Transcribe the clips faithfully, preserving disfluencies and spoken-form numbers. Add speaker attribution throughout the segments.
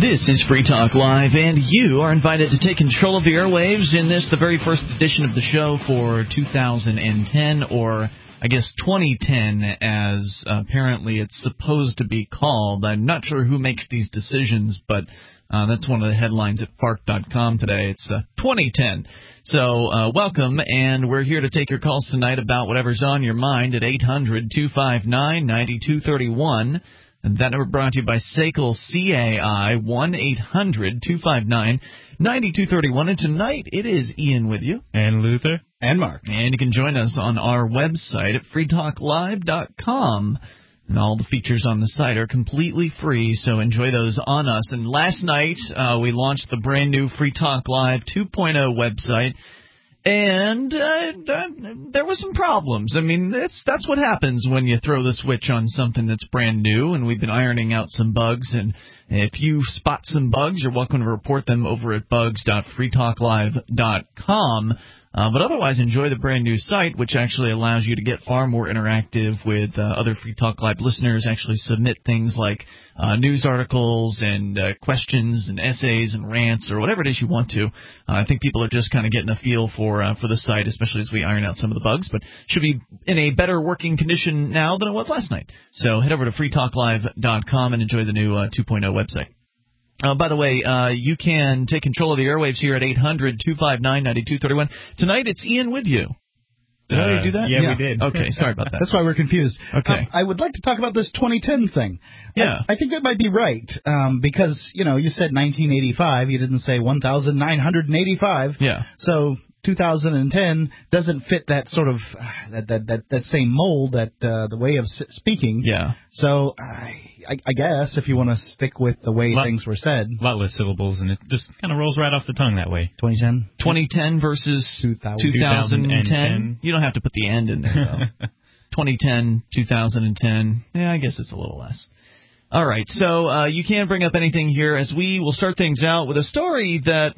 Speaker 1: This is Free Talk Live, and you are invited to take control of the airwaves in this, the very first edition of the show for two thousand ten, or I guess twenty ten, as apparently it's supposed to be called. I'm not sure who makes these decisions, but uh, that's one of the headlines at Fark dot com today. It's uh, twenty ten. So uh, welcome, and we're here to take your calls tonight about whatever's on your mind at eight hundred two five nine nine two three one. And that number brought to you by S A C L C A I, one eight hundred two five nine nine two three one. And tonight it is Ian with you.
Speaker 2: And Luther.
Speaker 3: And Mark.
Speaker 1: And you can join us on our website at free talk live dot com. And all the features on the site are completely free, so enjoy those on us. And last night uh, we launched the brand new Free Talk Live two point oh website. And uh, uh, there were some problems. I mean, that's that's what happens when you throw the switch on something that's brand new, and we've been ironing out some bugs. And if you spot some bugs, you're welcome to report them over at bugs dot free talk live dot com. Uh, but otherwise, enjoy the brand new site, which actually allows you to get far more interactive with uh, other Free Talk Live listeners, actually submit things like uh, news articles and uh, questions and essays and rants or whatever it is you want to. Uh, I think people are just kind of getting a feel for uh, for the site, especially as we iron out some of the bugs, but should be in a better working condition now than it was last night. So head over to free talk live dot com and enjoy the new uh, two point oh website. Uh, by the way, uh, you can take control of the airwaves here at eight hundred two five nine nine two three one. Tonight, it's Ian with you. Did uh, I already do that?
Speaker 2: Yeah,
Speaker 3: yeah,
Speaker 2: we did.
Speaker 1: Okay, sorry about that.
Speaker 3: That's why we're confused.
Speaker 1: Okay.
Speaker 3: Um, I would like to talk about this twenty ten thing.
Speaker 1: Yeah.
Speaker 3: I, I think that might be right, um, because, you know, you said nineteen eighty-five. You didn't say one thousand nine hundred eighty-five.
Speaker 1: Yeah.
Speaker 3: So two thousand ten doesn't fit that sort of, uh, that, that, that, that same mold, that uh, the way of s- speaking.
Speaker 1: Yeah.
Speaker 3: So I, I, I guess if you want to stick with the way
Speaker 2: lot,
Speaker 3: things were said.
Speaker 2: A lot less syllables, and it just kind of rolls right off the tongue that way.
Speaker 3: twenty ten?
Speaker 1: twenty ten versus two thousand ten. You don't have to put the end in there, though. twenty ten, two thousand ten. Yeah, I guess it's a little less. All right, so uh, you can bring up anything here as we will start things out with a story that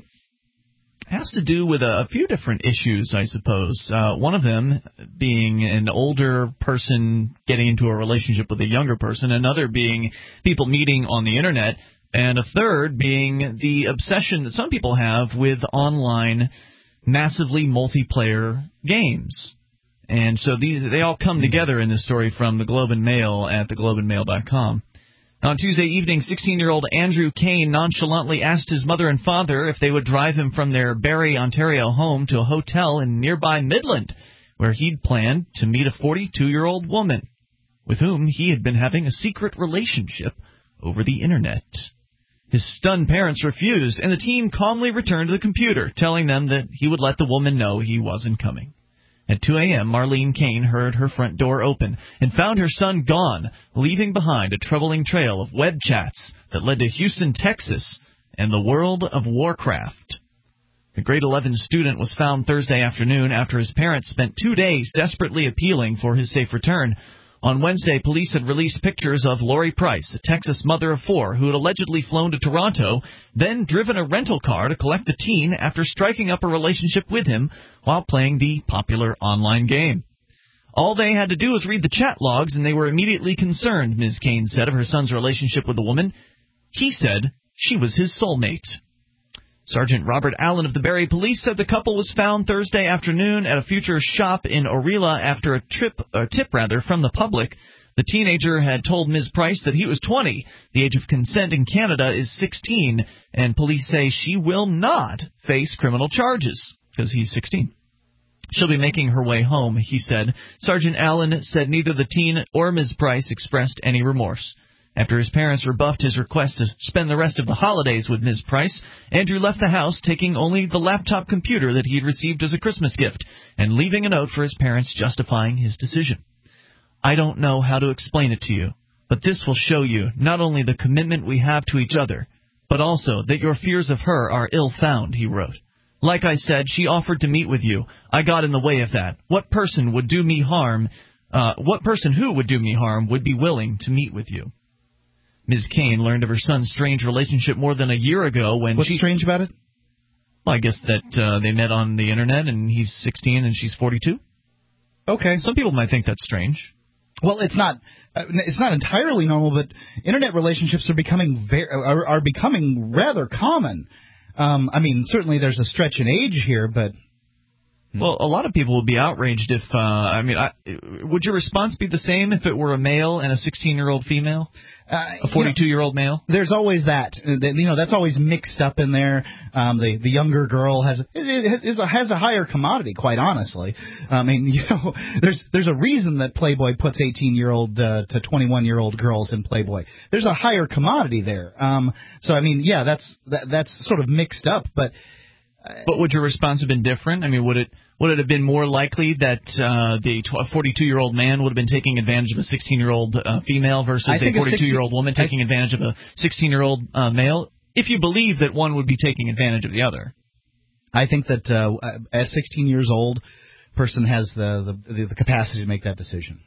Speaker 1: has to do with a, a few different issues, I suppose. Uh, one of them being an older person getting into a relationship with a younger person, another being people meeting on the Internet, and a third being the obsession that some people have with online massively multiplayer games. And so these they all come together in this story from the Globe and Mail at the globe and mail dot com. On Tuesday evening, sixteen-year-old Andrew Kane nonchalantly asked his mother and father if they would drive him from their Barrie, Ontario home to a hotel in nearby Midland, where he'd planned to meet a forty-two-year-old woman with whom he had been having a secret relationship over the Internet. His stunned parents refused, and the teen calmly returned to the computer, telling them that he would let the woman know he wasn't coming. At two a.m., Marlene Kane heard her front door open and found her son gone, leaving behind a troubling trail of web chats that led to Houston, Texas, and the world of Warcraft. The grade eleven student was found Thursday afternoon after his parents spent two days desperately appealing for his safe return. On Wednesday, police had released pictures of Lori Price, a Texas mother of four who had allegedly flown to Toronto, then driven a rental car to collect the teen after striking up a relationship with him while playing the popular online game. All they had to do was read the chat logs, and they were immediately concerned, Miz Kane said of her son's relationship with the woman. He said she was his soulmate. Sergeant Robert Allen of the Barrie Police said the couple was found Thursday afternoon at a future shop in Orilla after a trip, or tip rather, from the public. The teenager had told Miz Price that he was twenty. The age of consent in Canada is sixteen, and police say she will not face criminal charges because he's sixteen. She'll be making her way home, he said. Sergeant Allen said neither the teen or Miz Price expressed any remorse. After his parents rebuffed his request to spend the rest of the holidays with Miz Price, Andrew left the house taking only the laptop computer that he had received as a Christmas gift and leaving a note for his parents justifying his decision. I don't know how to explain it to you, but this will show you not only the commitment we have to each other, but also that your fears of her are ill-founded, he wrote. Like I said, she offered to meet with you. I got in the way of that. What person would do me harm, uh, what person who would do me harm would be willing to meet with you? Miz Kane learned of her son's strange relationship more than a year ago when
Speaker 3: What's
Speaker 1: she...
Speaker 3: What's strange about it?
Speaker 1: Well, I guess that uh, they met on the Internet and he's sixteen and she's forty-two.
Speaker 3: Okay.
Speaker 1: Some people might think that's strange.
Speaker 3: Well, it's not uh, it's not entirely normal, but internet relationships are becoming very, are, are becoming rather common. Um, I mean, certainly there's a stretch in age here, but.
Speaker 1: Well, a lot of people would be outraged if, uh, I mean, I, would your response be the same if it were a male and a sixteen-year-old female? Uh, a forty-two-year-old you know, male?
Speaker 3: There's always that. You know, that's always mixed up in there. Um, the the younger girl has is a, has a higher commodity, quite honestly. I mean, you know, there's there's a reason that Playboy puts eighteen-year-old uh, to twenty-one-year-old girls in Playboy. There's a higher commodity there. Um, so I mean, yeah, that's that, that's sort of mixed up, but.
Speaker 1: But would your response have been different? I mean, would it would it have been more likely that uh, the forty-two-year-old man would have been taking advantage of a sixteen-year-old uh, female versus a forty-two-year-old woman taking advantage of a sixteen-year-old uh, male? If you believe that one would be taking advantage of the other.
Speaker 3: I think that uh, at sixteen years old, person has the, the the capacity to make that decision.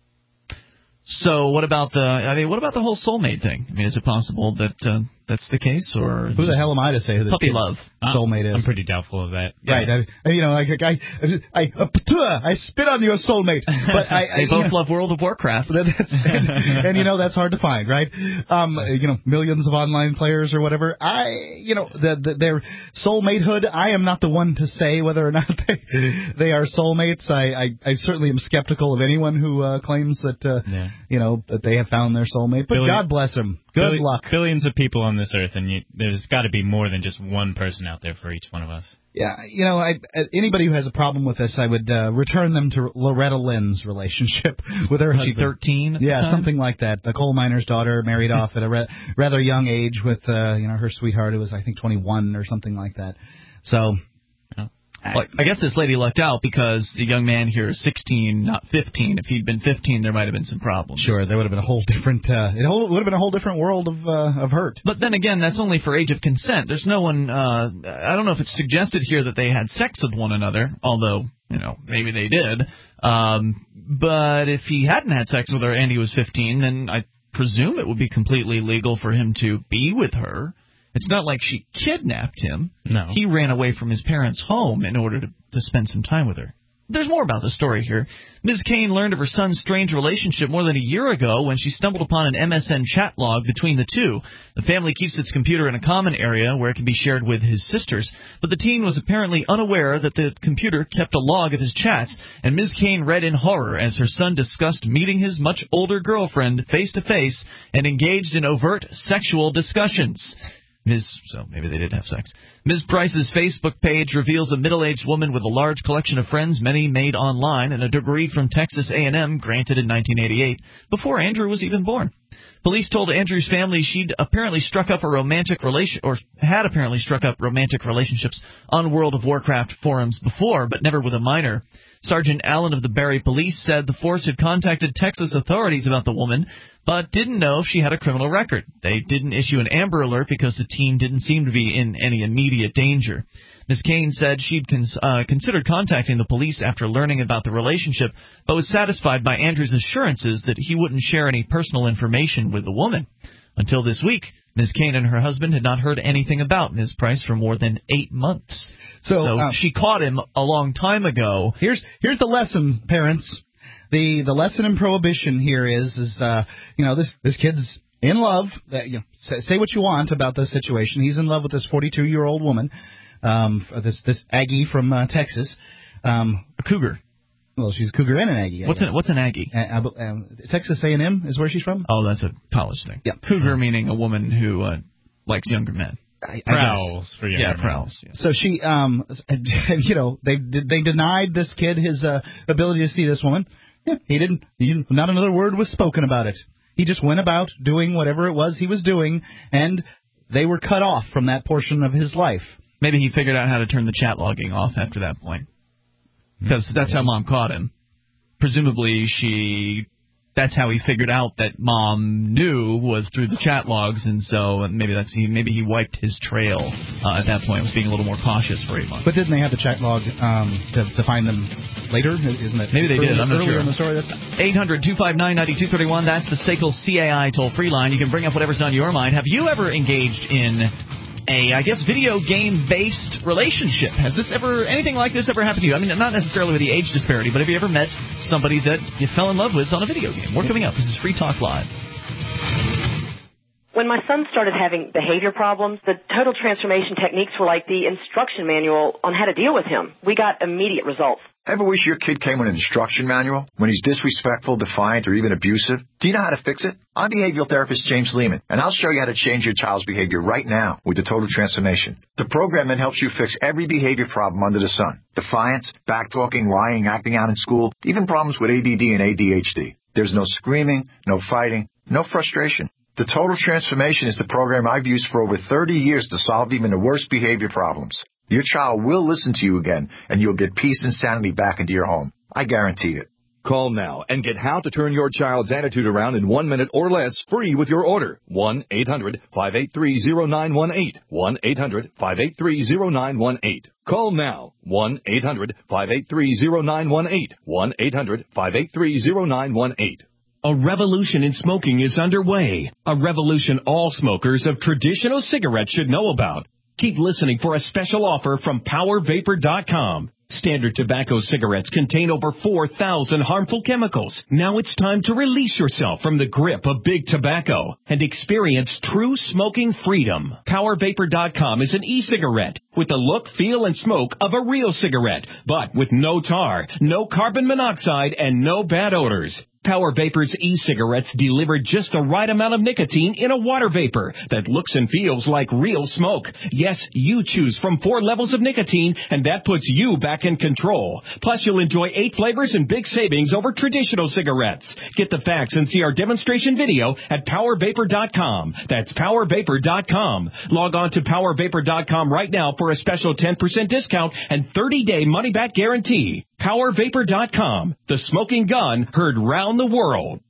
Speaker 1: So what about the? I mean, what about the whole soulmate thing? I mean, is it possible that uh, that's the case, or
Speaker 3: who the hell am I to say who this
Speaker 1: puppy love
Speaker 3: soulmate is?
Speaker 2: I'm pretty doubtful of that.
Speaker 3: Right?
Speaker 2: Yeah.
Speaker 3: I, you know, I I I, I, I spit on your soulmate, but I, I
Speaker 1: they both
Speaker 3: know,
Speaker 1: love World of Warcraft,
Speaker 3: that's, and, and you know that's hard to find, right? Um, you know, millions of online players or whatever. I, you know, the, the, their soulmatehood. I am not the one to say whether or not they they are soulmates. I I, I certainly am skeptical of anyone who uh, claims that uh, yeah. you know that they have found their soulmate. But Billion, God bless them. Good
Speaker 2: billion,
Speaker 3: luck.
Speaker 2: Billions of people on this earth, and you, there's got to be more than just one person out there for each one of us.
Speaker 3: Yeah, you know, I, anybody who has a problem with this, I would uh, return them to Loretta Lynn's relationship with her husband.
Speaker 1: Was she thirteen? At
Speaker 3: yeah,
Speaker 1: the time?
Speaker 3: Something like that. The coal miner's daughter married off at a ra- rather young age with, uh, you know, her sweetheart who was, I think, twenty-one or something like that. So.
Speaker 1: Well, I guess this lady lucked out because the young man here is sixteen, not fifteen. If he'd been fifteen, there might have been some problems.
Speaker 3: Sure, there would have been a whole different. Uh, it whole, would have been a whole different world of uh, of hurt.
Speaker 1: But then again, that's only for age of consent. There's no one. Uh, I don't know if it's suggested here that they had sex with one another, although you know maybe they did. Um, but if he hadn't had sex with her and he was fifteen, then I presume it would be completely legal for him to be with her. It's not like she kidnapped him.
Speaker 2: No.
Speaker 1: He ran away from his parents' home in order to, to spend some time with her. There's more about the story here. Miz Kane learned of her son's strange relationship more than a year ago when she stumbled upon an M S N chat log between the two. The family keeps its computer in a common area where it can be shared with his sisters, but the teen was apparently unaware that the computer kept a log of his chats, and Miz Kane read in horror as her son discussed meeting his much older girlfriend face-to-face and engaged in overt sexual discussions. Miz So maybe they did have sex. Miz Price's Facebook page reveals a middle-aged woman with a large collection of friends, many made online, and a degree from Texas A and M granted in nineteen eighty-eight, before Andrew was even born. Police told Andrew's family she'd apparently struck up a romantic relation, or had apparently struck up romantic relationships on World of Warcraft forums before, but never with a minor. Sergeant Allen of the Barry Police said the force had contacted Texas authorities about the woman, but didn't know if she had a criminal record. They didn't issue an Amber Alert because the teen didn't seem to be in any immediate danger. Miz Kane said she'd cons- uh, considered contacting the police after learning about the relationship, but was satisfied by Andrew's assurances that he wouldn't share any personal information with the woman. Until this week, Miz Kane and her husband had not heard anything about Miz Price for more than eight months. So, so uh, she caught him a long time ago.
Speaker 3: Here's here's the lesson, parents. The the lesson in prohibition here is is uh, you know this this kid's in love. That you know, say, say what you want about this situation. He's in love with this forty-two-year-old woman, um, this this Aggie from uh, Texas, um,
Speaker 1: a cougar.
Speaker 3: Well, she's a cougar and an Aggie. I
Speaker 1: what's an, what's an Aggie?
Speaker 3: Uh, um, Texas A and M is where she's from.
Speaker 1: Oh, that's a college thing.
Speaker 3: Yeah,
Speaker 1: cougar meaning a woman who uh, likes younger men.
Speaker 3: I,
Speaker 2: prowls
Speaker 3: I
Speaker 2: for younger
Speaker 1: yeah,
Speaker 2: men.
Speaker 1: prowls. Yeah.
Speaker 3: So she, um, you know, they they denied this kid his uh, ability to see this woman. Yeah, he didn't. He, not another word was spoken about it. He just went about doing whatever it was he was doing, and they were cut off from that portion of his life.
Speaker 1: Maybe he figured out how to turn the chat logging off after that point, because that's how Mom caught him. Presumably, she. That's how he figured out that Mom knew was through the chat logs, and so maybe that's he, maybe he wiped his trail uh, at that point. Was being a little more cautious for eight months.
Speaker 3: But didn't they have the chat log um, to, to find them later? Isn't it?
Speaker 1: Maybe they
Speaker 3: early,
Speaker 1: did. I'm not
Speaker 3: earlier
Speaker 1: sure.
Speaker 3: in the story. That's
Speaker 1: eight hundred two five nine nine two three one. That's the S A C L C A I toll-free line. You can bring up whatever's on your mind. Have you ever engaged in a, I guess, video game-based relationship. Has this ever, anything like this ever happened to you? I mean, not necessarily with the age disparity, but have you ever met somebody that you fell in love with on a video game? More coming up. This is Free Talk Live.
Speaker 4: When my son started having behavior problems, the total transformation techniques were like the instruction manual on how to deal with him. We got immediate results.
Speaker 5: Ever wish your kid came with an instruction manual when he's disrespectful, defiant, or even abusive? Do you know how to fix it? I'm behavioral therapist James Lehman, and I'll show you how to change your child's behavior right now with the Total Transformation. The program then helps you fix every behavior problem under the sun. Defiance, backtalking, lying, acting out in school, even problems with A D D and A D H D. There's no screaming, no fighting, no frustration. The Total Transformation is the program I've used for over thirty years to solve even the worst behavior problems. Your child will listen to you again, and you'll get peace and sanity back into your home. I guarantee it.
Speaker 6: Call now and get how to turn your child's attitude around in one minute or less free with your order. one eight hundred five eight three zero nine one eight. one eight hundred five eight three zero nine one eight. Call now. one eight hundred five eight three zero nine one eight. one eight hundred five eight three zero nine one eight.
Speaker 7: A revolution in smoking is underway. A revolution all smokers of traditional cigarettes should know about. Keep listening for a special offer from power vapor dot com. Standard tobacco cigarettes contain over four thousand harmful chemicals. Now it's time to release yourself from the grip of big tobacco and experience true smoking freedom. power vapor dot com is an e-cigarette with the look, feel, and smoke of a real cigarette, but with no tar, no carbon monoxide, and no bad odors. Power Vapor's e-cigarettes deliver just the right amount of nicotine in a water vapor that looks and feels like real smoke. Yes, you choose from four levels of nicotine, and that puts you back in control. Plus, you'll enjoy eight flavors and big savings over traditional cigarettes. Get the facts and see our demonstration video at power vapor dot com. That's power vapor dot com. Log on to power vapor dot com right now for a special ten percent discount and thirty-day money-back guarantee. power vapor dot com. The smoking gun heard round the world.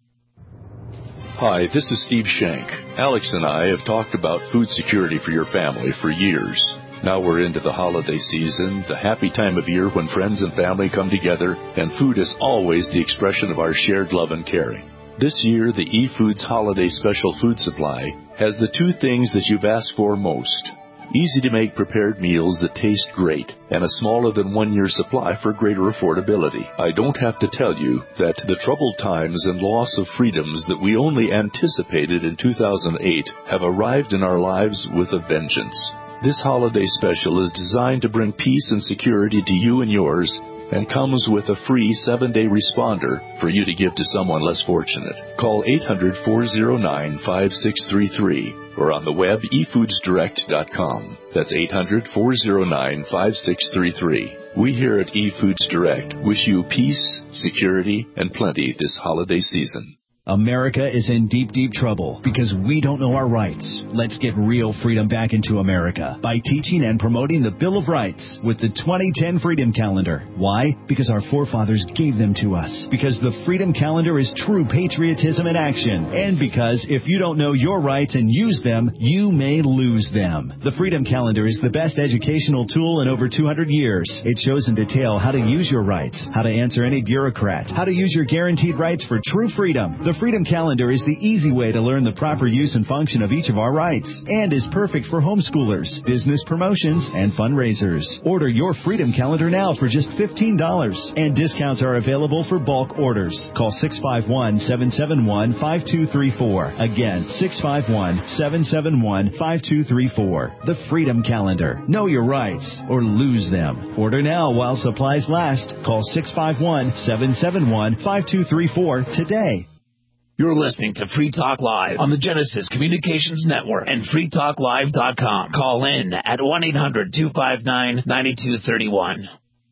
Speaker 8: Hi, this is Steve Shank. Alex and I have talked about food security for your family for years. Now we're into the holiday season, the happy time of year when friends and family come together, and food is always the expression of our shared love and caring. This year, the eFoods Holiday Special Food Supply has the two things that you've asked for most. Easy-to-make prepared meals that taste great, and a smaller than one-year supply for greater affordability. I don't have to tell you that the troubled times and loss of freedoms that we only anticipated in two thousand eight have arrived in our lives with a vengeance. This holiday special is designed to bring peace and security to you and yours, and comes with a free seven-day responder for you to give to someone less fortunate. Call eight hundred four oh nine five six three three or on the web e foods direct dot com. That's eight hundred four oh nine five six three three. We here at eFoods Direct wish you peace, security, and plenty this holiday season.
Speaker 9: America is in deep, deep trouble because we don't know our rights. Let's get real freedom back into America by teaching and promoting the Bill of Rights with the twenty ten Freedom Calendar. Why? Because our forefathers gave them to us. Because the Freedom Calendar is true patriotism in action. And because if you don't know your rights and use them, you may lose them. The Freedom Calendar is the best educational tool in over two hundred years. It shows in detail how to use your rights, how to answer any bureaucrat, how to use your guaranteed rights for true freedom. The Freedom Calendar is the easy way to learn the proper use and function of each of our rights and is perfect for homeschoolers, business promotions, and fundraisers. Order your Freedom Calendar now for just fifteen dollars, and discounts are available for bulk orders. Call six five one, seven seven one, five two three four. Again, six five one, seven seven one, five two three four. The Freedom Calendar. Know your rights or lose them. Order now while supplies last. Call six five one, seven seven one, five two three four today.
Speaker 10: You're listening to Free Talk Live on the Genesis Communications Network and free talk live dot com. Call in at one eight hundred two five nine nine two three one.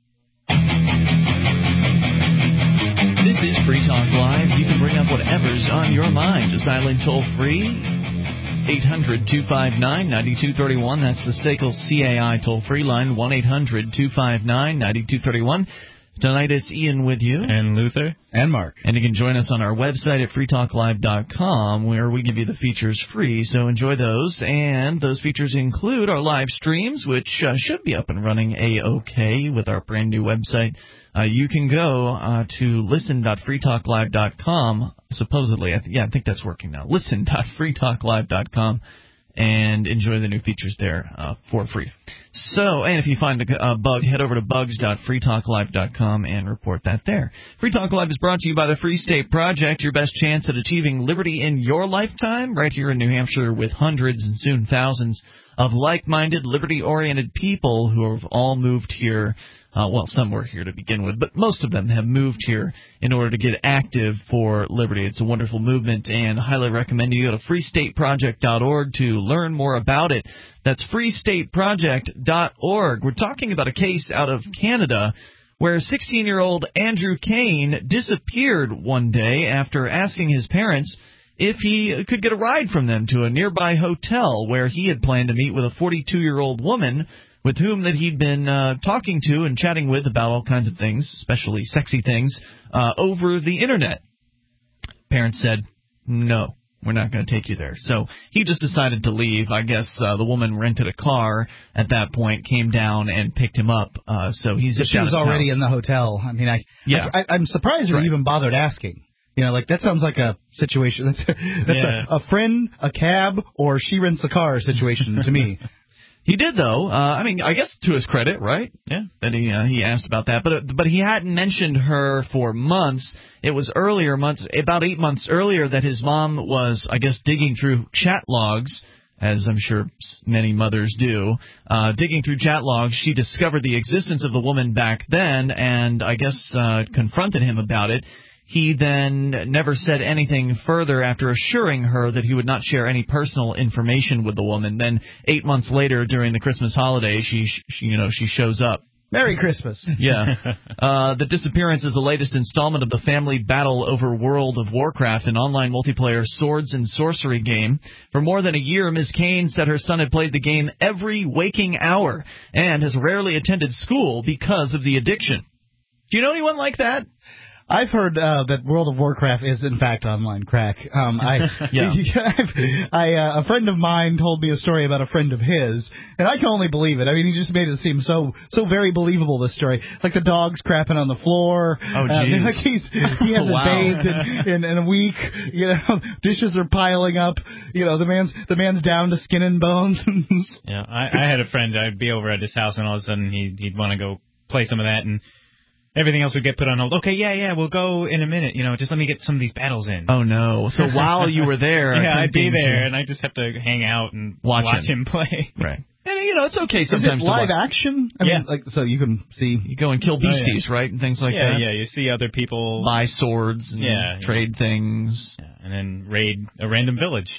Speaker 1: This is Free Talk Live. You can bring up whatever's on your mind. Just dial in toll free, eight hundred two five nine nine two three one. That's the S A C L C A I toll-free line, one eight hundred two five nine nine two three one. Tonight it's Ian with you.
Speaker 2: And Luther.
Speaker 3: And Mark.
Speaker 1: And you can join us on our website at free talk live dot com, where we give you the features free, so enjoy those. And those features include our live streams, which uh, should be up and running A-OK with our brand new website. Uh, you can go uh, to listen dot free talk live dot com, supposedly. I th- yeah, I think that's working now. listen dot free talk live dot com. and enjoy the new features there uh, for free. So, and if you find a, a bug, head over to bugs dot free talk live dot com and report that there. Free Talk Live is brought to you by the Free State Project, your best chance at achieving liberty in your lifetime, right here in New Hampshire with hundreds and soon thousands of like-minded, liberty-oriented people who have all moved here. Uh, well, some were here to begin with, but most of them have moved here in order to get active for liberty. It's a wonderful movement, and I highly recommend you go to free state project dot org to learn more about it. That's free state project dot org. We're talking about a case out of Canada where sixteen-year-old Andrew Kane disappeared one day after asking his parents if he could get a ride from them to a nearby hotel where he had planned to meet with a forty-two-year-old woman with whom that he'd been uh, talking to and chatting with about all kinds of things, especially sexy things, uh, over the Internet. Parents said, no, we're not going to take you there. So he just decided to leave. I guess uh, the woman rented a car at that point, came down and picked him up. Uh, so he's
Speaker 3: She was already house. in the hotel. I mean, I,
Speaker 1: yeah.
Speaker 3: I, I, I'm surprised right. you even bothered asking. You know, like, that sounds like a situation. That's, that's
Speaker 1: yeah.
Speaker 3: a, a friend, a cab, or she rents a car situation to me.
Speaker 1: He did, though. Uh, I mean, I guess to his credit, right?
Speaker 2: Yeah.
Speaker 1: That he uh, he asked about that, but but he hadn't mentioned her for months. It was earlier months, about eight months earlier, that his mom was, I guess, digging through chat logs, as I'm sure many mothers do. Uh, digging through chat logs, she discovered the existence of the woman back then, and I guess uh, confronted him about it. He then never said anything further after assuring her that he would not share any personal information with the woman. Then eight months later, during the Christmas holiday, she, she you know, she shows up.
Speaker 3: Merry Christmas.
Speaker 1: Yeah. Uh, the disappearance is the latest installment of the family battle over World of Warcraft, an online multiplayer swords and sorcery game. For more than a year, Miz Kane said her son had played the game every waking hour and has rarely attended school because of the addiction. Do you know anyone like that?
Speaker 3: I've heard uh, that World of Warcraft is, in fact, online crack. Um, I,
Speaker 1: yeah.
Speaker 3: I, uh, a friend of mine told me a story about a friend of his, and I can only believe it. I mean, he just made it seem so so very believable, this story. Like the dog's crapping on the floor.
Speaker 1: Oh, jeez.
Speaker 3: Uh, like he's, he hasn't
Speaker 1: wow.
Speaker 3: bathed in, in, in a week. You know, dishes are piling up. You know, the man's the man's down to skin and bones.
Speaker 2: yeah, I, I had a friend. I'd be over at his house, and all of a sudden he'd, he'd want to go play some of that, and everything else would get put on hold. Okay, yeah, yeah, we'll go in a minute. You know, just let me get some of these battles in.
Speaker 1: Oh, no. So while you were there...
Speaker 2: yeah, I'd be there, and I just have to hang out and
Speaker 1: watch,
Speaker 2: watch him.
Speaker 1: him
Speaker 2: play.
Speaker 1: Right. And, you know, it's okay sometimes
Speaker 3: Is it live
Speaker 1: to watch.
Speaker 3: action? I
Speaker 2: yeah.
Speaker 3: mean, like, so you can see...
Speaker 1: You go and kill beasties, oh, yeah. right, and things like
Speaker 2: yeah,
Speaker 1: that?
Speaker 2: Yeah, yeah, you see other people...
Speaker 1: buy swords and
Speaker 2: yeah,
Speaker 1: trade
Speaker 2: yeah.
Speaker 1: things.
Speaker 2: Yeah, and then raid a random village.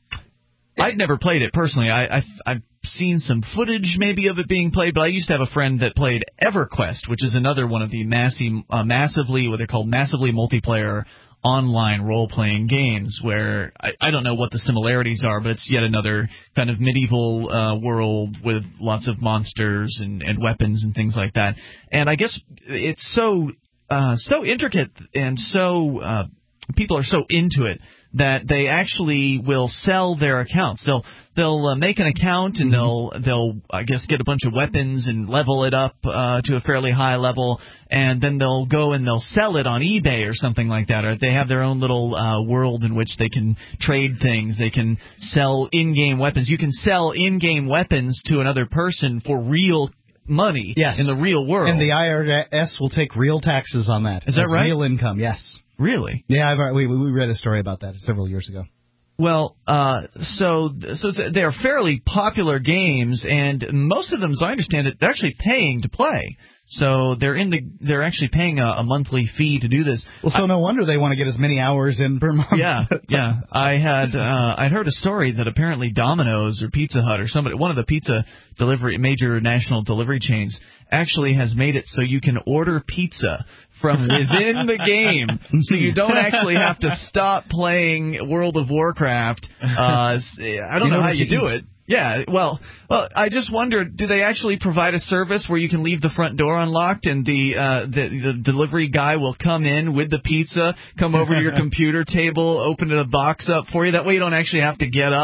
Speaker 1: I've never played it personally. I, I've, I've seen some footage maybe of it being played, but I used to have a friend that played EverQuest, which is another one of the massive, uh, massively, what they're called massively multiplayer online role-playing games where I, I don't know what the similarities are, but it's yet another kind of medieval uh, world with lots of monsters and, and weapons and things like that. And I guess it's so uh, so intricate and so uh, people are so into it that they actually will sell their accounts. They'll they'll uh, make an account and they'll they'll I guess get a bunch of weapons and level it up uh, to a fairly high level, and then they'll go and they'll sell it on eBay or something like that. Or they have their own little uh, world in which they can trade things. They can sell in-game weapons. You can sell in-game weapons to another person for real money
Speaker 3: yes.
Speaker 1: in the real world.
Speaker 3: And the I R S will take real taxes on that.
Speaker 1: Is that
Speaker 3: As
Speaker 1: right?
Speaker 3: Real income, yes.
Speaker 1: Really?
Speaker 3: Yeah, I've, we we read a story about that several years ago.
Speaker 1: Well, uh, so so they're fairly popular games, and most of them, as I understand it, they're actually paying to play. So they're in the they're actually paying a, a monthly fee to do this.
Speaker 3: Well, so
Speaker 1: I,
Speaker 3: no wonder they want to get as many hours in per month.
Speaker 1: Yeah, yeah. I had uh, I'd heard a story that apparently Domino's or Pizza Hut or somebody, one of the pizza delivery major national delivery chains, actually has made it so you can order pizza from within the game, so you don't actually have to stop playing World of Warcraft. Uh, I don't
Speaker 3: you
Speaker 1: know,
Speaker 3: know
Speaker 1: how you
Speaker 3: eat.
Speaker 1: do it. Yeah, well, well, I just wondered, do they actually provide a service where you can leave the front door unlocked and the uh, the, the delivery guy will come in with the pizza, come over to your computer table, open the box up for you? That way you don't actually have to get up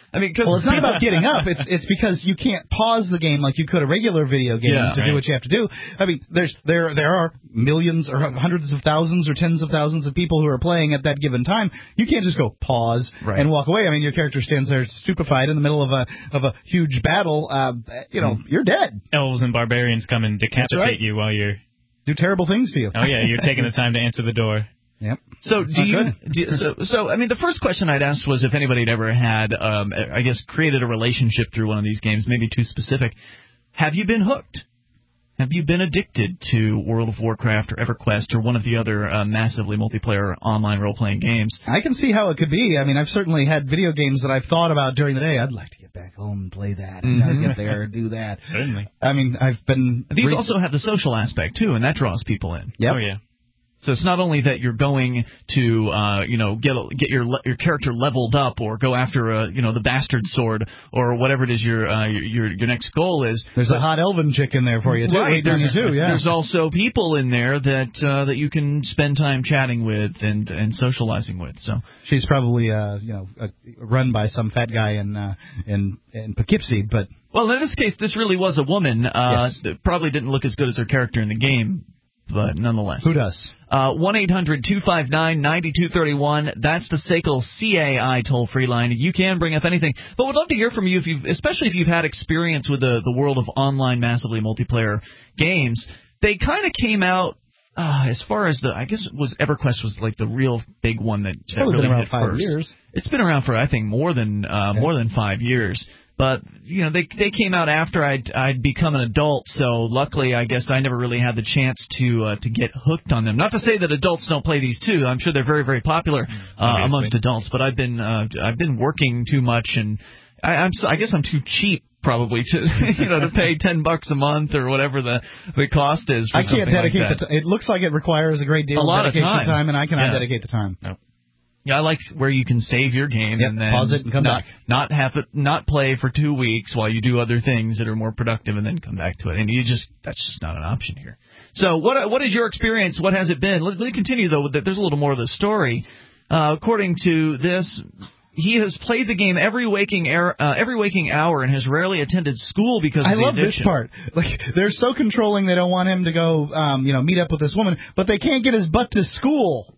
Speaker 1: I mean, cause
Speaker 3: well, it's not about getting up. It's it's because you can't pause the game like you could a regular video game
Speaker 1: yeah,
Speaker 3: to
Speaker 1: right.
Speaker 3: do what you have to do. I mean, there's there there are millions or hundreds of thousands or tens of thousands of people who are playing at that given time. You can't just go pause
Speaker 1: right.
Speaker 3: and walk away. I mean, your character stands there stupefied in the middle of a of a huge battle. Uh, you know, mm. you're dead.
Speaker 2: Elves and barbarians come and decapitate right. you while you're
Speaker 3: do terrible things to you.
Speaker 2: Oh yeah, you're taking the time to answer the door.
Speaker 3: Yep.
Speaker 1: So do you, do you? So so I mean, the first question I'd asked was if anybody had ever had, um, I guess, created a relationship through one of these games. Maybe too specific. Have you been hooked? Have you been addicted to World of Warcraft or EverQuest or one of the other uh, massively multiplayer online role-playing games?
Speaker 3: I can see how it could be. I mean, I've certainly had video games that I've thought about during the day. I'd like to get back home and play that. And mm-hmm. get there and do that.
Speaker 2: Certainly.
Speaker 3: I mean, I've been...
Speaker 1: These re- also have the social aspect, too, and that draws people in.
Speaker 3: Yep.
Speaker 2: Oh, yeah.
Speaker 1: So it's not only that you're going to, uh, you know, get get your your character leveled up, or go after, a, you know, the bastard sword, or whatever it is your uh, your your next goal is.
Speaker 3: There's
Speaker 1: but,
Speaker 3: a hot elven chick in there for you too.
Speaker 1: Right.
Speaker 3: There's, you too, yeah.
Speaker 1: There's also people in there that uh, that you can spend time chatting with and and socializing with. So
Speaker 3: she's probably, uh, you know, uh, run by some fat guy in uh, in in Poughkeepsie, but
Speaker 1: well, in this case, this really was a woman. Uh,
Speaker 3: yes.
Speaker 1: That probably didn't look as good as her character in the game. But nonetheless.
Speaker 3: Who does?
Speaker 1: Uh, one eight hundred two five nine nine two three one. That's the S A C L C A I toll-free line. You can bring up anything. But we'd love to hear from you, if you've, especially if you've had experience with the, the world of online massively multiplayer games. They kind of came out, uh, as far as the, I guess it was EverQuest was like the real big one that, that really
Speaker 3: been around
Speaker 1: hit
Speaker 3: five
Speaker 1: first.
Speaker 3: years.
Speaker 1: It's been around for, I think, more than uh,
Speaker 3: yeah.
Speaker 1: more than five years. But, you know, they they came out after I'd, I'd become an adult, so luckily I guess I never really had the chance to uh, to get hooked on them. Not to say that adults don't play these too. I'm sure they're very, very popular uh, amongst adults, but I've been uh, I've been working too much, and I, I'm I guess I'm too cheap probably to you know to pay ten bucks a month or whatever the the cost is for
Speaker 3: I can't dedicate
Speaker 1: like that.
Speaker 3: the t- it looks like it requires a great deal
Speaker 1: a
Speaker 3: of
Speaker 1: lot
Speaker 3: dedication
Speaker 1: of time.
Speaker 3: time, and I cannot
Speaker 1: yeah.
Speaker 3: dedicate the time.
Speaker 1: No. Yeah, I like where you can save your game
Speaker 3: yep,
Speaker 1: and then
Speaker 3: pause it and come
Speaker 1: not,
Speaker 3: back.
Speaker 1: Not have it, not play for two weeks while you do other things that are more productive, and then come back to it. And you just that's just not an option here. So what what is your experience? What has it been? Let, let me continue though. There's a little more of the story. Uh, according to this, he has played the game every waking er, uh, every waking hour and has rarely attended school because
Speaker 3: I
Speaker 1: of the
Speaker 3: love
Speaker 1: addiction.
Speaker 3: this part. Like they're so controlling, they don't want him to go, um, you know, meet up with this woman, but they can't get his butt to school.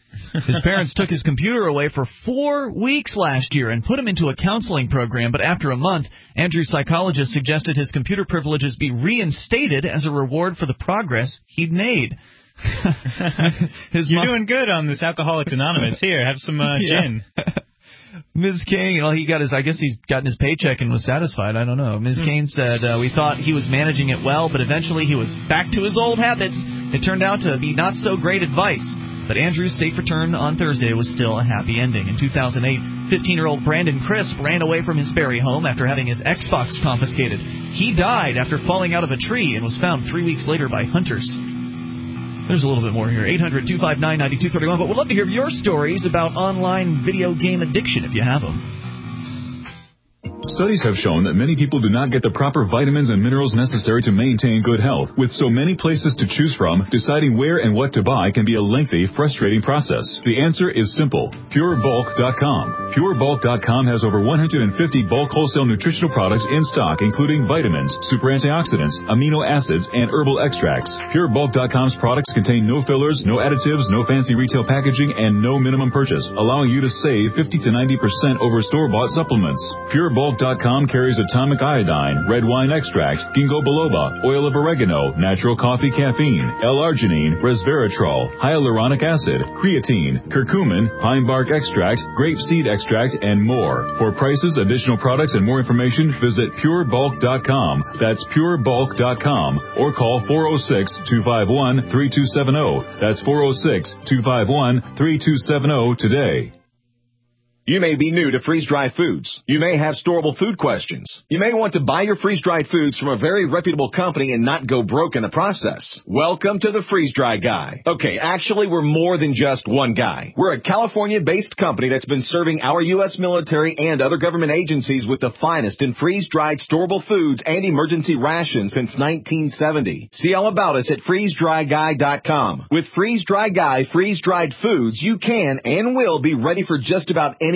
Speaker 1: His parents took his computer away for four weeks last year and put him into a counseling program, but after a month, Andrew's psychologist suggested his computer privileges be reinstated as a reward for the progress he'd made.
Speaker 2: his You're mom- doing good on this Alcoholics Anonymous. Here, have some uh,
Speaker 1: yeah.
Speaker 2: gin.
Speaker 1: Miz King, well, he got his, I guess he's gotten his paycheck and was satisfied. I don't know. Miz Mm. Kane said, uh, we thought he was managing it well, but eventually he was back to his old habits. It turned out to be not so great advice. But Andrew's safe return on Thursday was still a happy ending. In two thousand eight, fifteen-year-old Brandon Crisp ran away from his Barrie home after having his Xbox confiscated. He died after falling out of a tree and was found three weeks later by hunters. There's a little bit more here. eight hundred two five nine nine two three one. But we'd love to hear your stories about online video game addiction if you have them.
Speaker 11: Studies have shown that many people do not get the proper vitamins and minerals necessary to maintain good health. With so many places to choose from, deciding where and what to buy can be a lengthy, frustrating process. The answer is simple. Pure Bulk dot com. Pure Bulk dot com has over one hundred fifty bulk wholesale nutritional products in stock, including vitamins, super antioxidants, amino acids, and herbal extracts. Pure Bulk dot com's products contain no fillers, no additives, no fancy retail packaging, and no minimum purchase, allowing you to save fifty to ninety percent over store-bought supplements. Pure Bulk dot com carries atomic iodine, red wine extract, ginkgo biloba, oil of oregano, natural coffee caffeine, L-arginine, resveratrol, hyaluronic acid, creatine, curcumin, pine bark extract, grape seed extract, and more. For prices, additional products, and more information, visit Pure Bulk dot com. That's Pure Bulk dot com. Or call four oh six, two five one, three two seven oh. That's four oh six, two five one, three two seven oh today.
Speaker 12: You may be new to freeze-dried foods. You may have storable food questions. You may want to buy your freeze-dried foods from a very reputable company and not go broke in the process. Welcome to the Freeze-Dry Guy. Okay, actually, we're more than just one guy. We're a California-based company that's been serving our U S military and other government agencies with the finest in freeze-dried storable foods and emergency rations since nineteen seventy. See all about us at freeze dry guy dot com. With Freeze-Dry Guy freeze-dried foods, you can and will be ready for just about any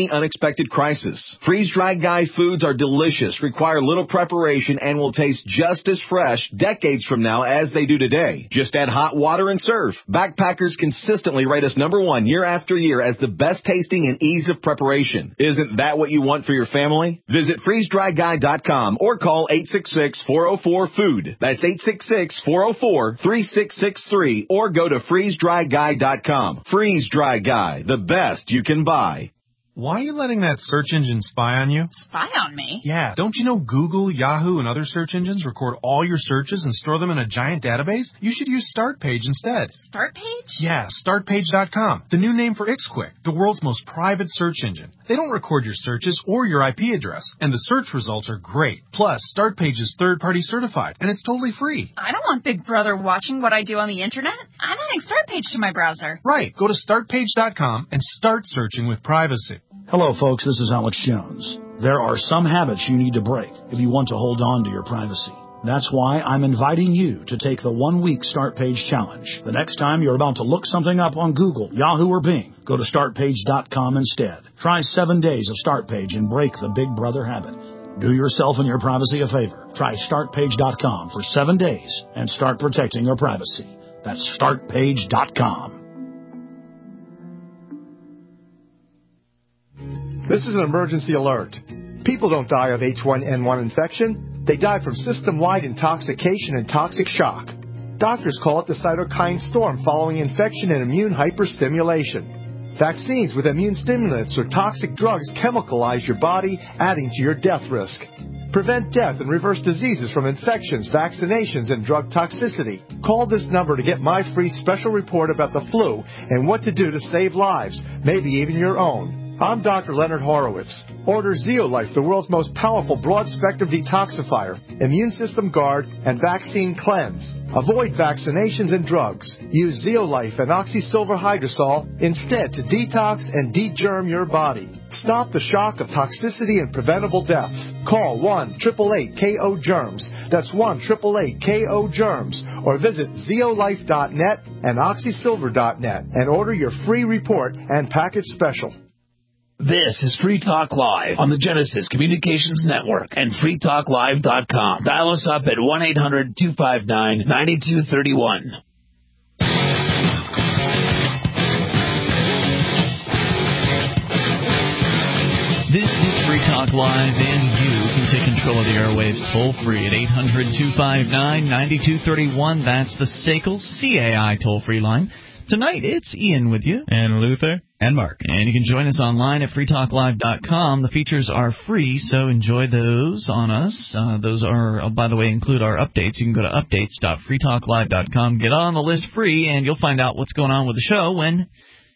Speaker 12: any unexpected crisis. Freeze-dried Guy foods are delicious, require little preparation, and will taste just as fresh decades from now as they do today. Just add hot water and serve. Backpackers consistently rate us number one year after year as the best tasting and ease of preparation. Isn't that what you want for your family? Visit freeze dry guy dot com or call eight six six, four oh four, food. That's eight six six, four oh four, three six six three or go to freeze dry guy dot com. Freeze Dry Guy, the best you can buy.
Speaker 13: Why are you letting that search engine spy on you?
Speaker 14: Spy on me?
Speaker 13: Yeah. Don't you know Google, Yahoo, and other search engines record all your searches and store them in a giant database? You should use StartPage instead.
Speaker 14: StartPage?
Speaker 13: Yeah, start page dot com. The new name for IxQuick, the world's most private search engine. They don't record your searches or your I P address, and the search results are great. Plus, StartPage is third-party certified, and it's totally free.
Speaker 14: I don't want Big Brother watching what I do on the internet. I'm adding StartPage to my browser.
Speaker 13: Right. Go to start page dot com and start searching with privacy.
Speaker 15: Hello, folks. This is Alex Jones. There are some habits you need to break if you want to hold on to your privacy. That's why I'm inviting you to take the one-week Start Page Challenge. The next time you're about to look something up on Google, Yahoo, or Bing, go to start page dot com instead. Try seven days of Start Page and break the Big Brother habit. Do yourself and your privacy a favor. Try start page dot com for seven days and start protecting your privacy. That's start page dot com.
Speaker 16: This is an emergency alert. People don't die of H one N one infection. They die from system-wide intoxication and toxic shock. Doctors call it the cytokine storm following infection and immune hyperstimulation. Vaccines with immune stimulants or toxic drugs chemicalize your body, adding to your death risk. Prevent death and reverse diseases from infections, vaccinations, and drug toxicity. Call this number to get my free special report about the flu and what to do to save lives, maybe even your own. I'm Doctor Leonard Horowitz. Order Zeolife, the world's most powerful broad-spectrum detoxifier, immune system guard, and vaccine cleanse. Avoid vaccinations and drugs. Use Zeolife and Oxysilver Hydrosol instead to detox and de-germ your body. Stop the shock of toxicity and preventable deaths. Call one eight eight eight K O germs. That's one eight eight eight K O germs. Or visit zeolife dot net and oxysilver dot net and order your free report and package special.
Speaker 10: This is Free Talk Live on the Genesis Communications Network and free talk live dot com. Dial us up at one eight hundred two five nine nine two three one.
Speaker 1: This is Free Talk Live, and you can take control of the airwaves toll-free at eight hundred two five nine nine two three one. That's the S A C L C A I toll-free line. Tonight, it's Ian with you.
Speaker 2: And Luther.
Speaker 3: And Mark.
Speaker 1: And you can join us online at free talk live dot com. The features are free, so enjoy those on us. Uh, those are, oh, by the way, include our updates. You can go to updates dot free talk live dot com, get on the list free, and you'll find out what's going on with the show when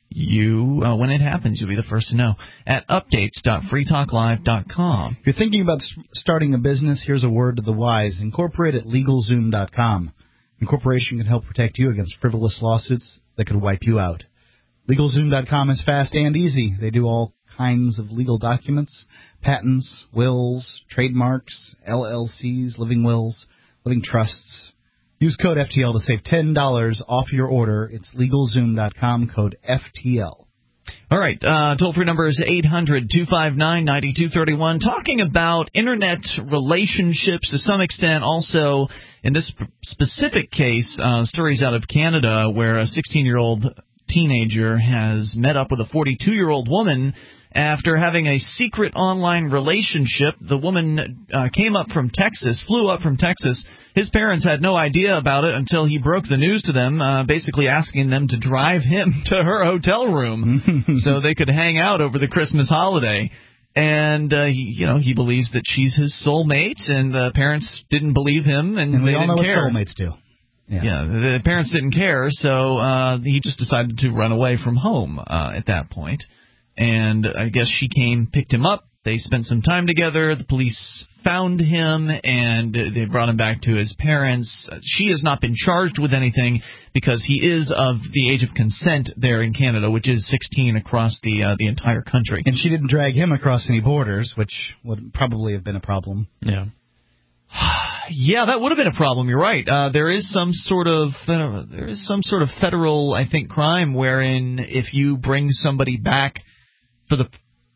Speaker 1: you uh, when it happens. You'll be the first to know at updates dot free talk live dot com.
Speaker 3: If you're thinking about starting a business, here's a word to the wise. Incorporate at legal zoom dot com. Incorporation can help protect you against frivolous lawsuits that could wipe you out. legal zoom dot com is fast and easy. They do all kinds of legal documents, patents, wills, trademarks, L L Cs, living wills, living trusts. Use code F T L to save ten dollars off your order. It's legal zoom dot com, code F T L.
Speaker 1: All right, uh, toll-free number is eight hundred two five nine nine two three one. Talking about Internet relationships to some extent. Also, in this specific case, uh, stories out of Canada where a sixteen-year-old teenager has met up with a forty-two-year-old woman after having a secret online relationship. The woman uh, came up from Texas, flew up from Texas. His parents had no idea about it until he broke the news to them, uh, basically asking them to drive him to her hotel room so they could hang out over the Christmas holiday. And, uh, he, you know, he believes that she's his soulmate, and the parents didn't believe him, and,
Speaker 3: and we
Speaker 1: they
Speaker 3: all
Speaker 1: didn't
Speaker 3: know
Speaker 1: care.
Speaker 3: what soulmates do. Yeah.
Speaker 1: yeah, the parents didn't care, so uh, he just decided to run away from home uh, at that point. And I guess she came, picked him up. They spent some time together. The police found him, and they brought him back to his parents. She has not been charged with anything because he is of the age of consent there in Canada, which is sixteen across the uh, the entire country.
Speaker 3: And she didn't drag him across any borders, which would probably have been a problem.
Speaker 2: Yeah.
Speaker 1: Yeah, that would have been a problem. You're right. Uh, there is some sort of uh, there is some sort of federal, I think, crime wherein if you bring somebody back for the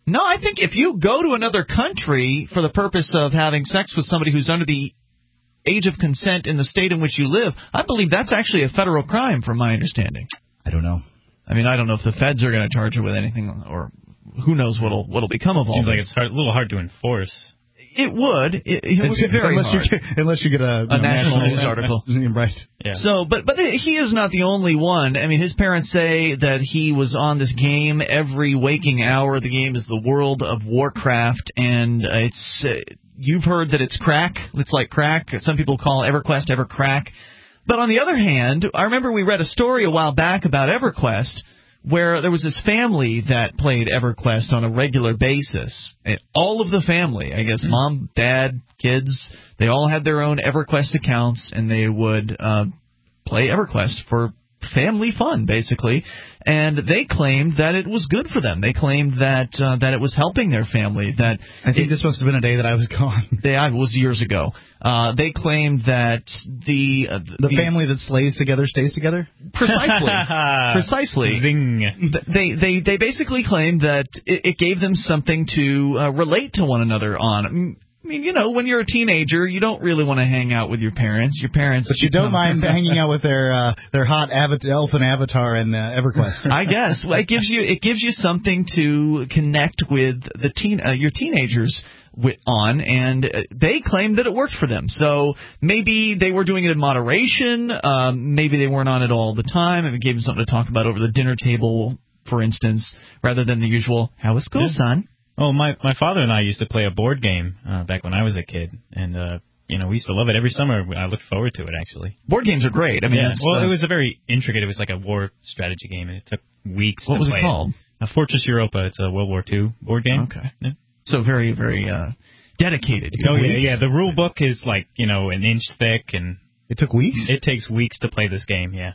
Speaker 1: No, I think if you go to another country for the purpose of having sex with somebody who's under the age of consent in the state in which you live, I believe that's actually a federal crime, from my understanding.
Speaker 3: I don't know.
Speaker 1: I mean, I don't know if the feds are going to charge you with anything, or who knows what'll what'll become of all
Speaker 2: Seems
Speaker 1: this.
Speaker 2: like it's hard, a little hard to enforce.
Speaker 1: It would. It, it would be very
Speaker 3: unless
Speaker 1: hard.
Speaker 3: You get, unless you get a,
Speaker 1: a
Speaker 3: you know,
Speaker 1: national news article.
Speaker 3: Right.
Speaker 2: Yeah.
Speaker 1: So, but but he is not the only one. I mean, his parents say that he was on this game every waking hour. The game is the World of Warcraft, and uh, it's uh, you've heard that it's crack. It's like crack. Some people call EverQuest ever crack. But on the other hand, I remember we read a story a while back about EverQuest, where there was this family that played EverQuest on a regular basis. All of the family, I guess, mom, dad, kids, they all had their own EverQuest accounts, and they would uh, play EverQuest for family fun, basically. And they claimed that it was good for them. They claimed that uh, that it was helping their family. That
Speaker 3: I think
Speaker 1: it, this
Speaker 3: must have been a day that I was gone.
Speaker 1: They, it was years ago. Uh, they claimed that the, uh,
Speaker 3: the the family that slays together stays together.
Speaker 1: Precisely, precisely.
Speaker 2: Zing.
Speaker 1: They they they basically claimed that it, it gave them something to uh, relate to one another on. I mean, you know, when you're a teenager, you don't really want to hang out with your parents. Your parents,
Speaker 3: but you don't mind hanging out with their uh, their hot avatar, elfin avatar in uh, EverQuest.
Speaker 1: I guess well, it gives you it gives you something to connect with the teen uh, your teenagers with, on, and they claimed that it worked for them. So maybe they were doing it in moderation. Um, maybe they weren't on it all the time, and it gave them something to talk about over the dinner table, for instance, rather than the usual "How was school, son?"
Speaker 2: Oh, my my father and I used to play a board game uh, back when I was a kid, and uh, you know we used to love it every summer. I looked forward to it actually.
Speaker 1: Board games are great. I mean,
Speaker 2: yeah. well,
Speaker 1: uh,
Speaker 2: it was a very intricate. It was like a war strategy game, and it took weeks.
Speaker 1: What
Speaker 2: to
Speaker 1: was
Speaker 2: play
Speaker 1: it called?
Speaker 2: A Fortress Europa. It's a World War Two board game.
Speaker 1: Okay.
Speaker 2: Yeah.
Speaker 1: So very very uh, dedicated.
Speaker 2: Oh yeah, yeah. The rule book is like you know an inch thick, and
Speaker 3: it took weeks.
Speaker 2: It takes weeks to play this game. Yeah.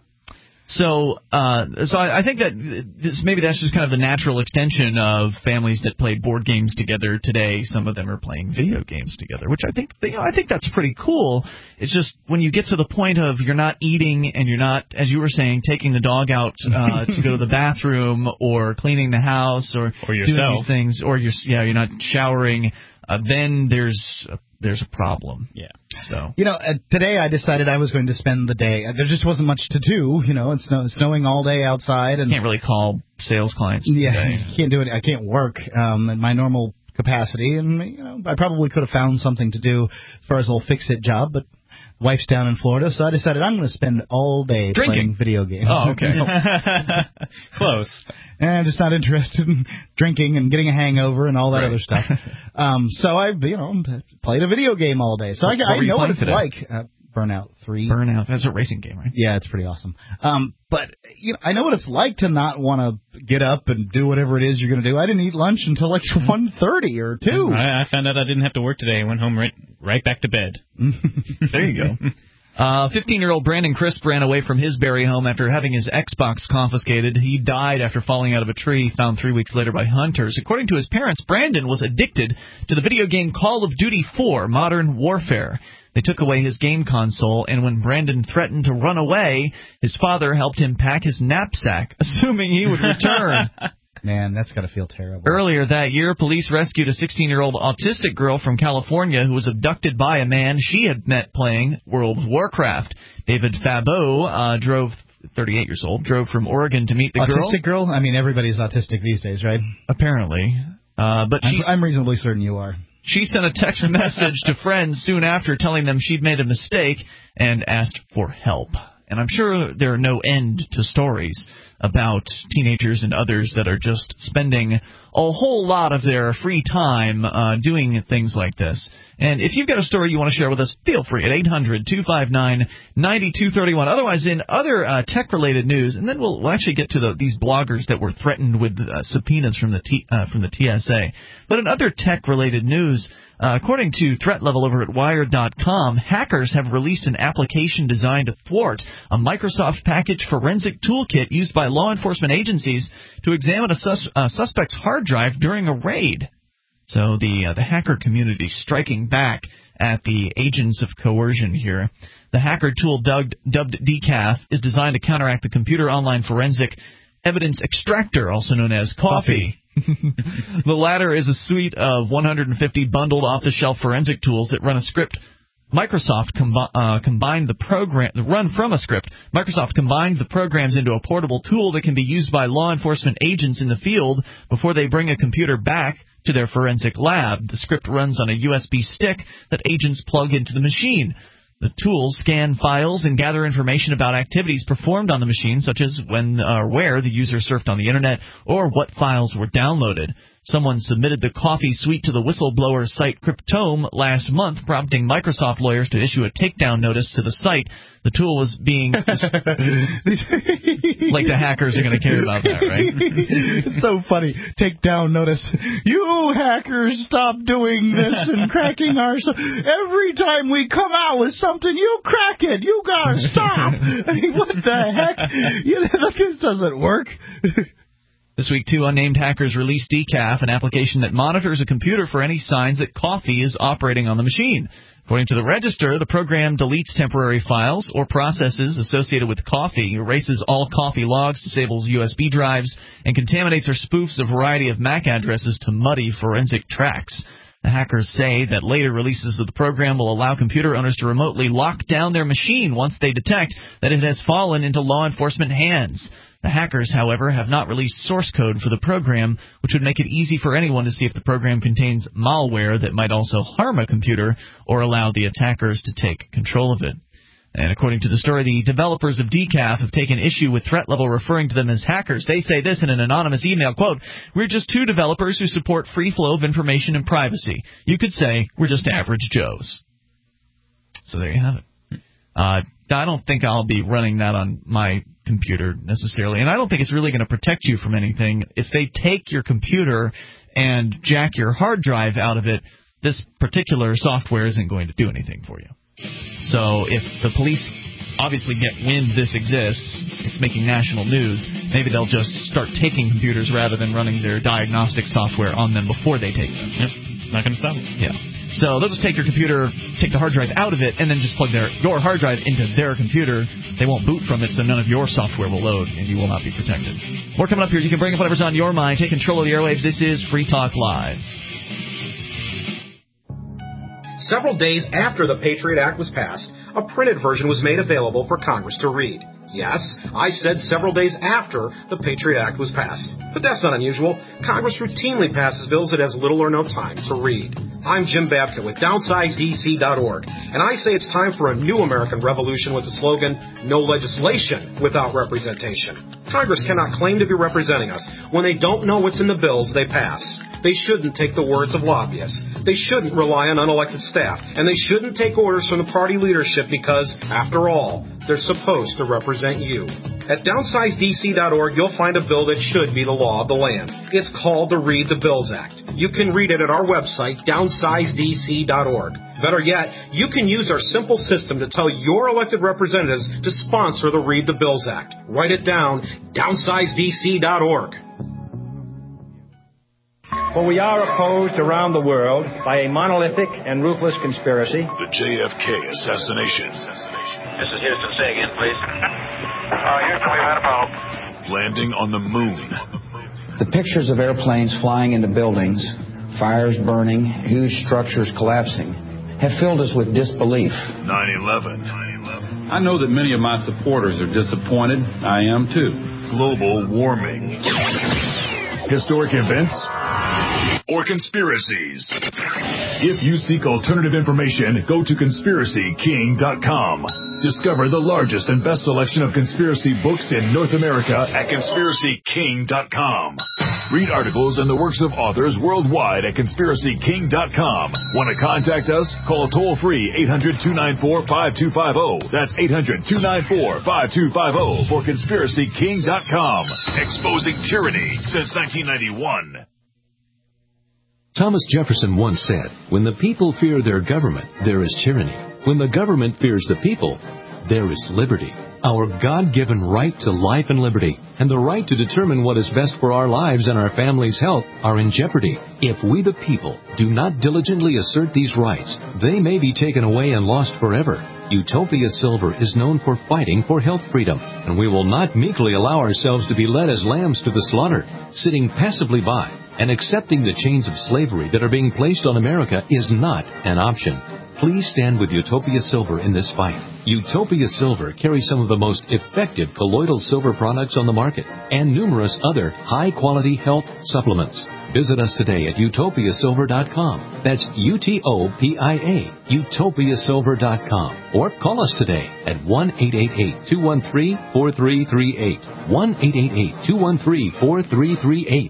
Speaker 1: So, uh, so I, I think that this, maybe that's just kind of the natural extension of families that play board games together today. Some of them are playing video games together, which I think, you know, I think that's pretty cool. It's just when you get to the point of you're not eating and you're not, as you were saying, taking the dog out uh, to go to the bathroom or cleaning the house or,
Speaker 2: or yourself.
Speaker 1: doing these things, or you're, yeah, you're not showering. Uh, then there's a, there's a problem.
Speaker 2: Yeah.
Speaker 1: So
Speaker 3: you know, uh, today I decided I was going to spend the day. Uh, there just wasn't much to do. You know, it's snow, snowing all day outside, and
Speaker 1: can't really call sales clients.
Speaker 3: Yeah,
Speaker 1: today.
Speaker 3: can't do it. I can't work um, in my normal capacity, and you know, I probably could have found something to do as far as a little fix-it job, but. Wife's down in Florida, so I decided I'm going to spend all day
Speaker 1: Drinking.
Speaker 3: playing video games.
Speaker 1: Oh, okay.
Speaker 2: Close.
Speaker 3: And I'm just not interested in drinking and getting a hangover and all that
Speaker 1: Right.
Speaker 3: other stuff. um, so I, you know, played a video game all day. So
Speaker 1: What-
Speaker 3: I,
Speaker 1: what
Speaker 3: I
Speaker 1: were you
Speaker 3: know what
Speaker 1: playing
Speaker 3: it's
Speaker 1: today?
Speaker 3: like. Uh, Burnout three.
Speaker 1: Burnout. That's a racing game, right?
Speaker 3: Yeah, it's pretty awesome. Um, but you know, I know what it's like to not want to get up and do whatever it is you're going to do. I didn't eat lunch until like one thirty or two.
Speaker 2: I, I found out I didn't have to work today. I went home right right back to bed.
Speaker 1: There you go. Uh, fifteen-year-old Brandon Crisp ran away from his Barrie home after having his Xbox confiscated. He died after falling out of a tree found three weeks later by hunters. According to his parents, Brandon was addicted to the video game Call of Duty four Modern Warfare. They took away his game console, and when Brandon threatened to run away, his father helped him pack his knapsack, assuming he would return.
Speaker 3: Man, that's got to feel terrible.
Speaker 1: Earlier that year, police rescued a sixteen-year-old autistic girl from California who was abducted by a man she had met playing World of Warcraft. David Fabo uh, drove, thirty-eight years old, drove from Oregon to meet the girl.
Speaker 3: Autistic girl? I mean, everybody's autistic these days, right?
Speaker 1: Apparently. Uh, but
Speaker 3: I'm,
Speaker 1: she's,
Speaker 3: I'm reasonably certain you are.
Speaker 1: She sent a text message to friends soon after telling them she'd made a mistake and asked for help. And I'm sure there are no end to stories about teenagers and others that are just spending a whole lot of their free time uh, doing things like this. And if you've got a story you want to share with us, feel free at eight hundred two five nine nine two three one. Otherwise, in other uh, tech-related news, and then we'll, we'll actually get to the, these bloggers that were threatened with uh, subpoenas from the T, uh, from the T S A. But in other tech-related news, uh, according to threat level over at Wired dot com, hackers have released an application designed to thwart a Microsoft package forensic toolkit used by law enforcement agencies to examine a sus- uh, suspect's hard drive during a raid. So the uh, the hacker community striking back at the agents of coercion here. The hacker tool dubbed, dubbed Decaf is designed to counteract the computer online forensic evidence extractor, also known as Coffee. The latter is a suite of one hundred fifty bundled off-the-shelf forensic tools that run a script. Microsoft combi- uh, combined the program, run from a script. Microsoft combined the programs into a portable tool that can be used by law enforcement agents in the field before they bring a computer back to their forensic lab. The script runs on a U S B stick that agents plug into the machine. The tools scan files and gather information about activities performed on the machine, such as when or where the user surfed on the Internet or what files were downloaded. Someone submitted the coffee suite to the whistleblower site Cryptome last month, prompting Microsoft lawyers to issue a takedown notice to the site. The tool was being... like the hackers are going to care about that, right?
Speaker 3: It's so funny. Takedown notice. You hackers, stop doing this and cracking our... Every time we come out with something, you crack it. You got to stop. I mean, what the heck? You know, this doesn't work.
Speaker 1: This week, two unnamed hackers released Decaf, an application that monitors a computer for any signs that coffee is operating on the machine. According to the Register, the program deletes temporary files or processes associated with coffee, erases all coffee logs, disables U S B drives, and contaminates or spoofs a variety of M A C addresses to muddy forensic tracks. The hackers say that later releases of the program will allow computer owners to remotely lock down their machine once they detect that it has fallen into law enforcement hands. The hackers, however, have not released source code for the program, which would make it easy for anyone to see if the program contains malware that might also harm a computer or allow the attackers to take control of it. And according to the story, the developers of Decaf have taken issue with threat level referring to them as hackers. They say this in an anonymous email, quote, "We're just two developers who support free flow of information and privacy. You could say we're just average Joes." So there you have it. Uh, I don't think I'll be running that on my computer necessarily, and I don't think it's really going to protect you from anything. If they take your computer and jack your hard drive out of it, this particular software isn't going to do anything for you. So if the police obviously get wind this exists, it's making national news, maybe they'll just start taking computers rather than running their diagnostic software on them before they take them.
Speaker 2: Yep, not going to stop.
Speaker 1: Yeah. So they'll just take your computer, take the hard drive out of it, and then just plug their your hard drive into their computer. They won't boot from it, so none of your software will load, and you will not be protected. More coming up here. You can bring up whatever's on your mind. Take control of the airwaves. This is Free Talk Live.
Speaker 17: Several days after the Patriot Act was passed, a printed version was made available for Congress to read. Yes, I said several days after the Patriot Act was passed. But that's not unusual. Congress routinely passes bills it has little or no time to read. I'm Jim Babka with downsize D C dot org, and I say it's time for a new American revolution with the slogan, no legislation without representation. Congress cannot claim to be representing us when they don't know what's in the bills they pass. They shouldn't take the words of lobbyists. They shouldn't rely on unelected staff. And they shouldn't take orders from the party leadership because, after all, they're supposed to represent you. At downsize D C dot org, you'll find a bill that should be the law of the land. It's called the Read the Bills Act. You can read it at our website, downsize D C dot org. Better yet, you can use our simple system to tell your elected representatives to sponsor the Read the Bills Act. Write it down, downsize D C dot org.
Speaker 18: For we are opposed around the world by a monolithic and ruthless conspiracy.
Speaker 8: The J F K assassination.
Speaker 19: This is Houston. Say again, please. Uh, Houston, we've had a problem.
Speaker 8: Landing on the moon.
Speaker 20: The pictures of airplanes flying into buildings, fires burning, huge structures collapsing, have filled us with disbelief.
Speaker 8: nine eleven.
Speaker 21: I know that many of my supporters are disappointed. I am too.
Speaker 8: Global warming. Historic events or conspiracies.
Speaker 11: If you seek alternative information, go to conspiracy king dot com. Discover the largest and best selection of conspiracy books in North America
Speaker 8: at conspiracy king dot com.
Speaker 11: Read articles and the works of authors worldwide at conspiracy king dot com. Want to contact us? Call toll-free eight hundred, two nine four, five two five zero. That's eight hundred, two nine four, five two five zero for conspiracy king dot com.
Speaker 8: Exposing tyranny since nineteen ninety-one.
Speaker 22: Thomas Jefferson once said, "When the people fear their government, there is tyranny. When the government fears the people, there is liberty." Our God-given right to life and liberty and the right to determine what is best for our lives and our family's health are in jeopardy. If we the people do not diligently assert these rights, they may be taken away and lost forever. Utopia Silver is known for fighting for health freedom, and we will not meekly allow ourselves to be led as lambs to the slaughter, sitting passively by and accepting the chains of slavery that are being placed on America is not an option. Please stand with Utopia Silver in this fight. Utopia Silver carries some of the most effective colloidal silver products on the market and numerous other high-quality health supplements. Visit us today at utopia silver dot com. That's U T O P I A, utopia silver dot com. Or call us today at one eight eight eight, two one three, four three three eight. one eight eight eight, two one three, four three three eight.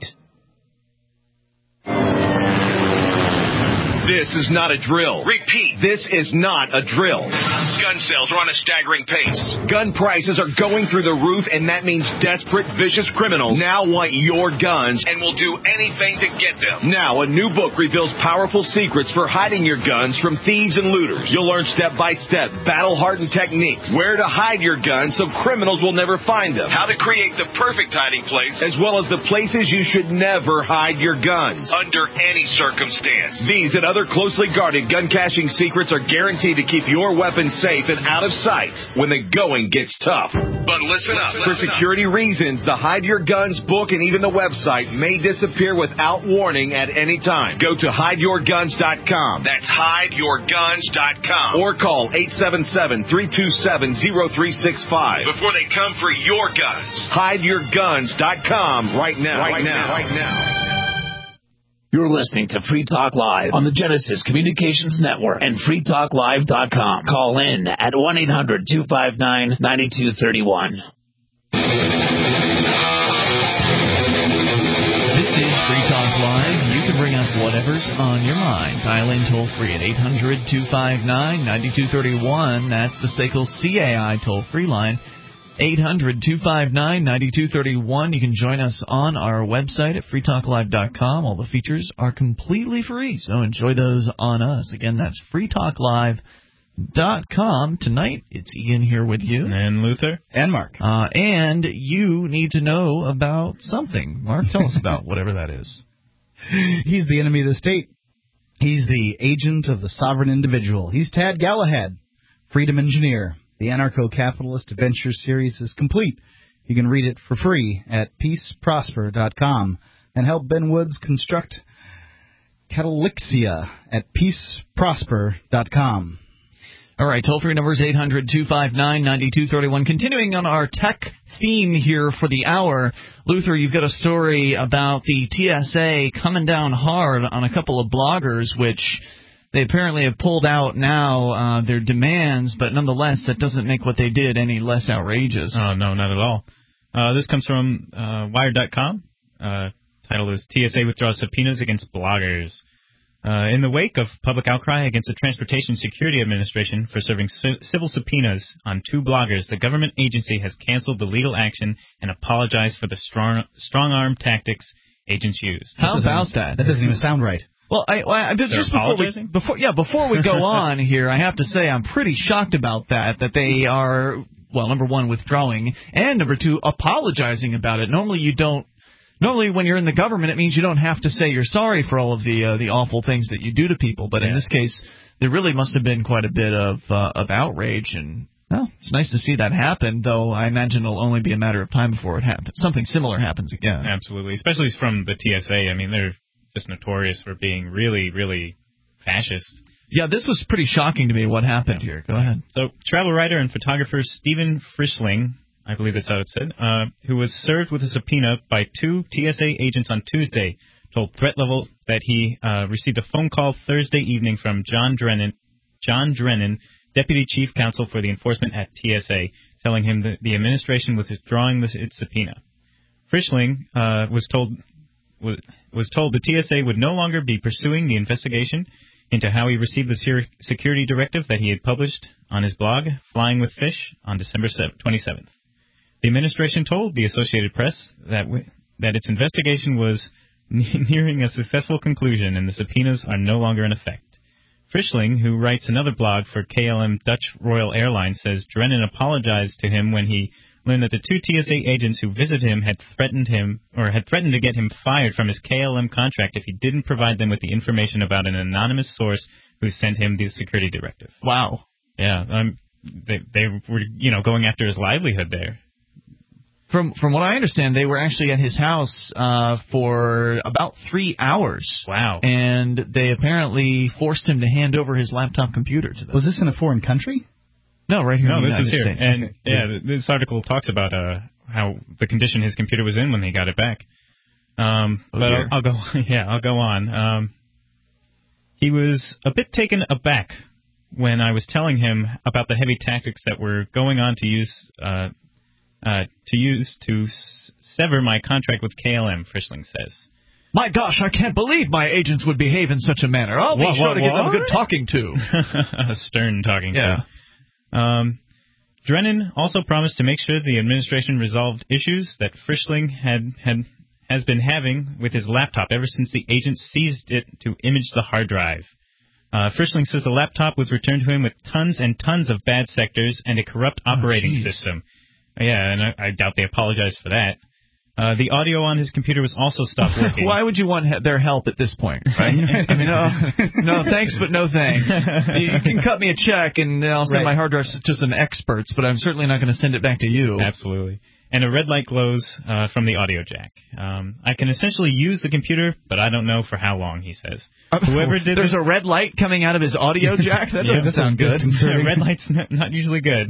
Speaker 12: This is not a drill. Repeat, this is not a drill. Gun sales are on a staggering pace. Gun prices are going through the roof, and that means desperate, vicious criminals now want your guns and will do anything to get them. Now, a new book reveals powerful secrets for hiding your guns from thieves and looters. You'll learn step-by-step, battle-hardened techniques, where to hide your guns so criminals will never find them, how to create the perfect hiding place, as well as the places you should never hide your guns, under any circumstance. These and other Other closely guarded gun caching secrets are guaranteed to keep your weapons safe and out of sight when the going gets tough. But listen up. For security reasons, the Hide Your Guns book and even the website may disappear without warning at any time. Go to hide your guns dot com. That's hide your guns dot com. Or call eight seven seven, three two seven, zero three six five before they come for your guns. hide your guns dot com right now. Right now. Right now.
Speaker 10: You're listening to Free Talk Live on the Genesis Communications Network and free talk live dot com. Call in at one eight hundred, two five nine, nine two three one.
Speaker 1: This is Free Talk Live. You can bring up whatever's on your mind. Dial in toll-free at eight hundred, two five nine, nine two three one. That's the S A C L C A I toll-free line. eight hundred, two five nine, nine two three one. You can join us on our website at free talk live dot com. All the features are completely free, so enjoy those on us. Again, that's free talk live dot com. Tonight, it's Ian here with you.
Speaker 2: And Luther.
Speaker 3: And Mark.
Speaker 1: Uh, and you need to know about something. Mark, tell us about whatever that is.
Speaker 3: He's the enemy of the state. He's the agent of the sovereign individual. He's Tad Galahad, freedom engineer. The Anarcho-Capitalist Adventure series is complete. You can read it for free at peace prosper dot com and help Ben Woods construct Catalixia at peace prosper dot com.
Speaker 1: All right, toll-free number is eight hundred, two five nine, nine two three one. Continuing on our tech theme here for the hour, Luther, you've got a story about the T S A coming down hard on a couple of bloggers, which they apparently have pulled out now uh, their demands, but nonetheless, that doesn't make what they did any less outrageous.
Speaker 2: Oh, no, not at all. Uh, this comes from uh, Wired dot com. Uh, title is T S A Withdraws Subpoenas Against Bloggers. Uh, in the wake of public outcry against the Transportation Security Administration for serving c- civil subpoenas on two bloggers, the government agency has canceled the legal action and apologized for the strong, strong-arm tactics agents used.
Speaker 1: How about that?
Speaker 3: That doesn't even sound right.
Speaker 1: Well, I, I just
Speaker 2: They're
Speaker 1: before we, before yeah before we go on here, I have to say I'm pretty shocked about that. That they are, well, number one, withdrawing, and number two, apologizing about it. Normally you don't. Normally when you're in the government, it means you don't have to say you're sorry for all of the uh, the awful things that you do to people. But yeah. in this case, there really must have been quite a bit of uh, of outrage, and well, it's nice to see that happen. Though I imagine it'll only be a matter of time before it happens. Something similar happens again.
Speaker 2: Absolutely, especially from the T S A. I mean, they're just notorious for being really, really fascist.
Speaker 1: Yeah, this was pretty shocking to me what happened
Speaker 2: yeah.
Speaker 1: here. Go ahead.
Speaker 2: So, travel writer and photographer Stephen Frischling, I believe that's how it's said, uh, who was served with a subpoena by two T S A agents on Tuesday, told Threat Level that he uh, received a phone call Thursday evening from John Drennan, John Drennan, Deputy Chief Counsel for the Enforcement at T S A, telling him that the administration was withdrawing this, its subpoena. Frischling uh, was told... Was, was told the T S A would no longer be pursuing the investigation into how he received the security directive that he had published on his blog, Flying with Fish, on December twenty-seventh. The administration told the Associated Press that w- that its investigation was nearing a successful conclusion and the subpoenas are no longer in effect. Frischling, who writes another blog for K L M Dutch Royal Airlines, says Drennan apologized to him when he learned that the two T S A agents who visited him had threatened him or had threatened to get him fired from his K L M contract if he didn't provide them with the information about an anonymous source who sent him the security directive.
Speaker 1: Wow.
Speaker 2: Yeah, um, they they were you know going after his livelihood there.
Speaker 1: From from what I understand, they were actually at his house uh, for about three hours.
Speaker 2: Wow.
Speaker 1: And they apparently forced him to hand over his laptop computer to them.
Speaker 3: Was this in a foreign country?
Speaker 1: No, right here
Speaker 2: no,
Speaker 1: in the
Speaker 2: this
Speaker 1: United
Speaker 2: is here.
Speaker 1: States.
Speaker 2: And
Speaker 3: Okay.
Speaker 2: yeah, this article talks about uh, how the condition his computer was in when he got it back. Um,
Speaker 1: Oh,
Speaker 2: but
Speaker 1: dear.
Speaker 2: I'll, I'll go. Yeah, I'll go on. Um, he was a bit taken aback when I was telling him about the heavy tactics that were going on to use uh, uh, to use to s- sever my contract with K L M. Frischling says.
Speaker 1: My gosh, I can't believe my agents would behave in such a manner. I'll be
Speaker 2: What,
Speaker 1: sure
Speaker 2: what,
Speaker 1: to give them a
Speaker 2: what?
Speaker 1: good talking to.
Speaker 2: A stern talking
Speaker 1: Yeah.
Speaker 2: to. Um, Drennan also promised to make sure the administration resolved issues that Frischling had, had has been having with his laptop ever since the agents seized it to image the hard drive. Uh, Frischling says the laptop was returned to him with tons and tons of bad sectors and a corrupt operating
Speaker 1: geez.
Speaker 2: system. Yeah, and I, I doubt they apologized for that. Uh, the audio on his computer was also stopped working.
Speaker 1: Why would you want he- their help at this point, right? I mean, no, no thanks, but no thanks. You, you can cut me a check, and I'll send
Speaker 3: Right.
Speaker 1: my hard drive to some experts, but I'm certainly not going to send it back to you.
Speaker 2: Absolutely. And a red light glows uh, from the audio jack. Um, I can essentially use the computer, but I don't know for how long, he says. Whoever did
Speaker 1: There's
Speaker 2: this,
Speaker 1: a red light coming out of his audio jack? That doesn't
Speaker 2: Yeah,
Speaker 1: sound good.
Speaker 2: yeah, red light's not, not usually good.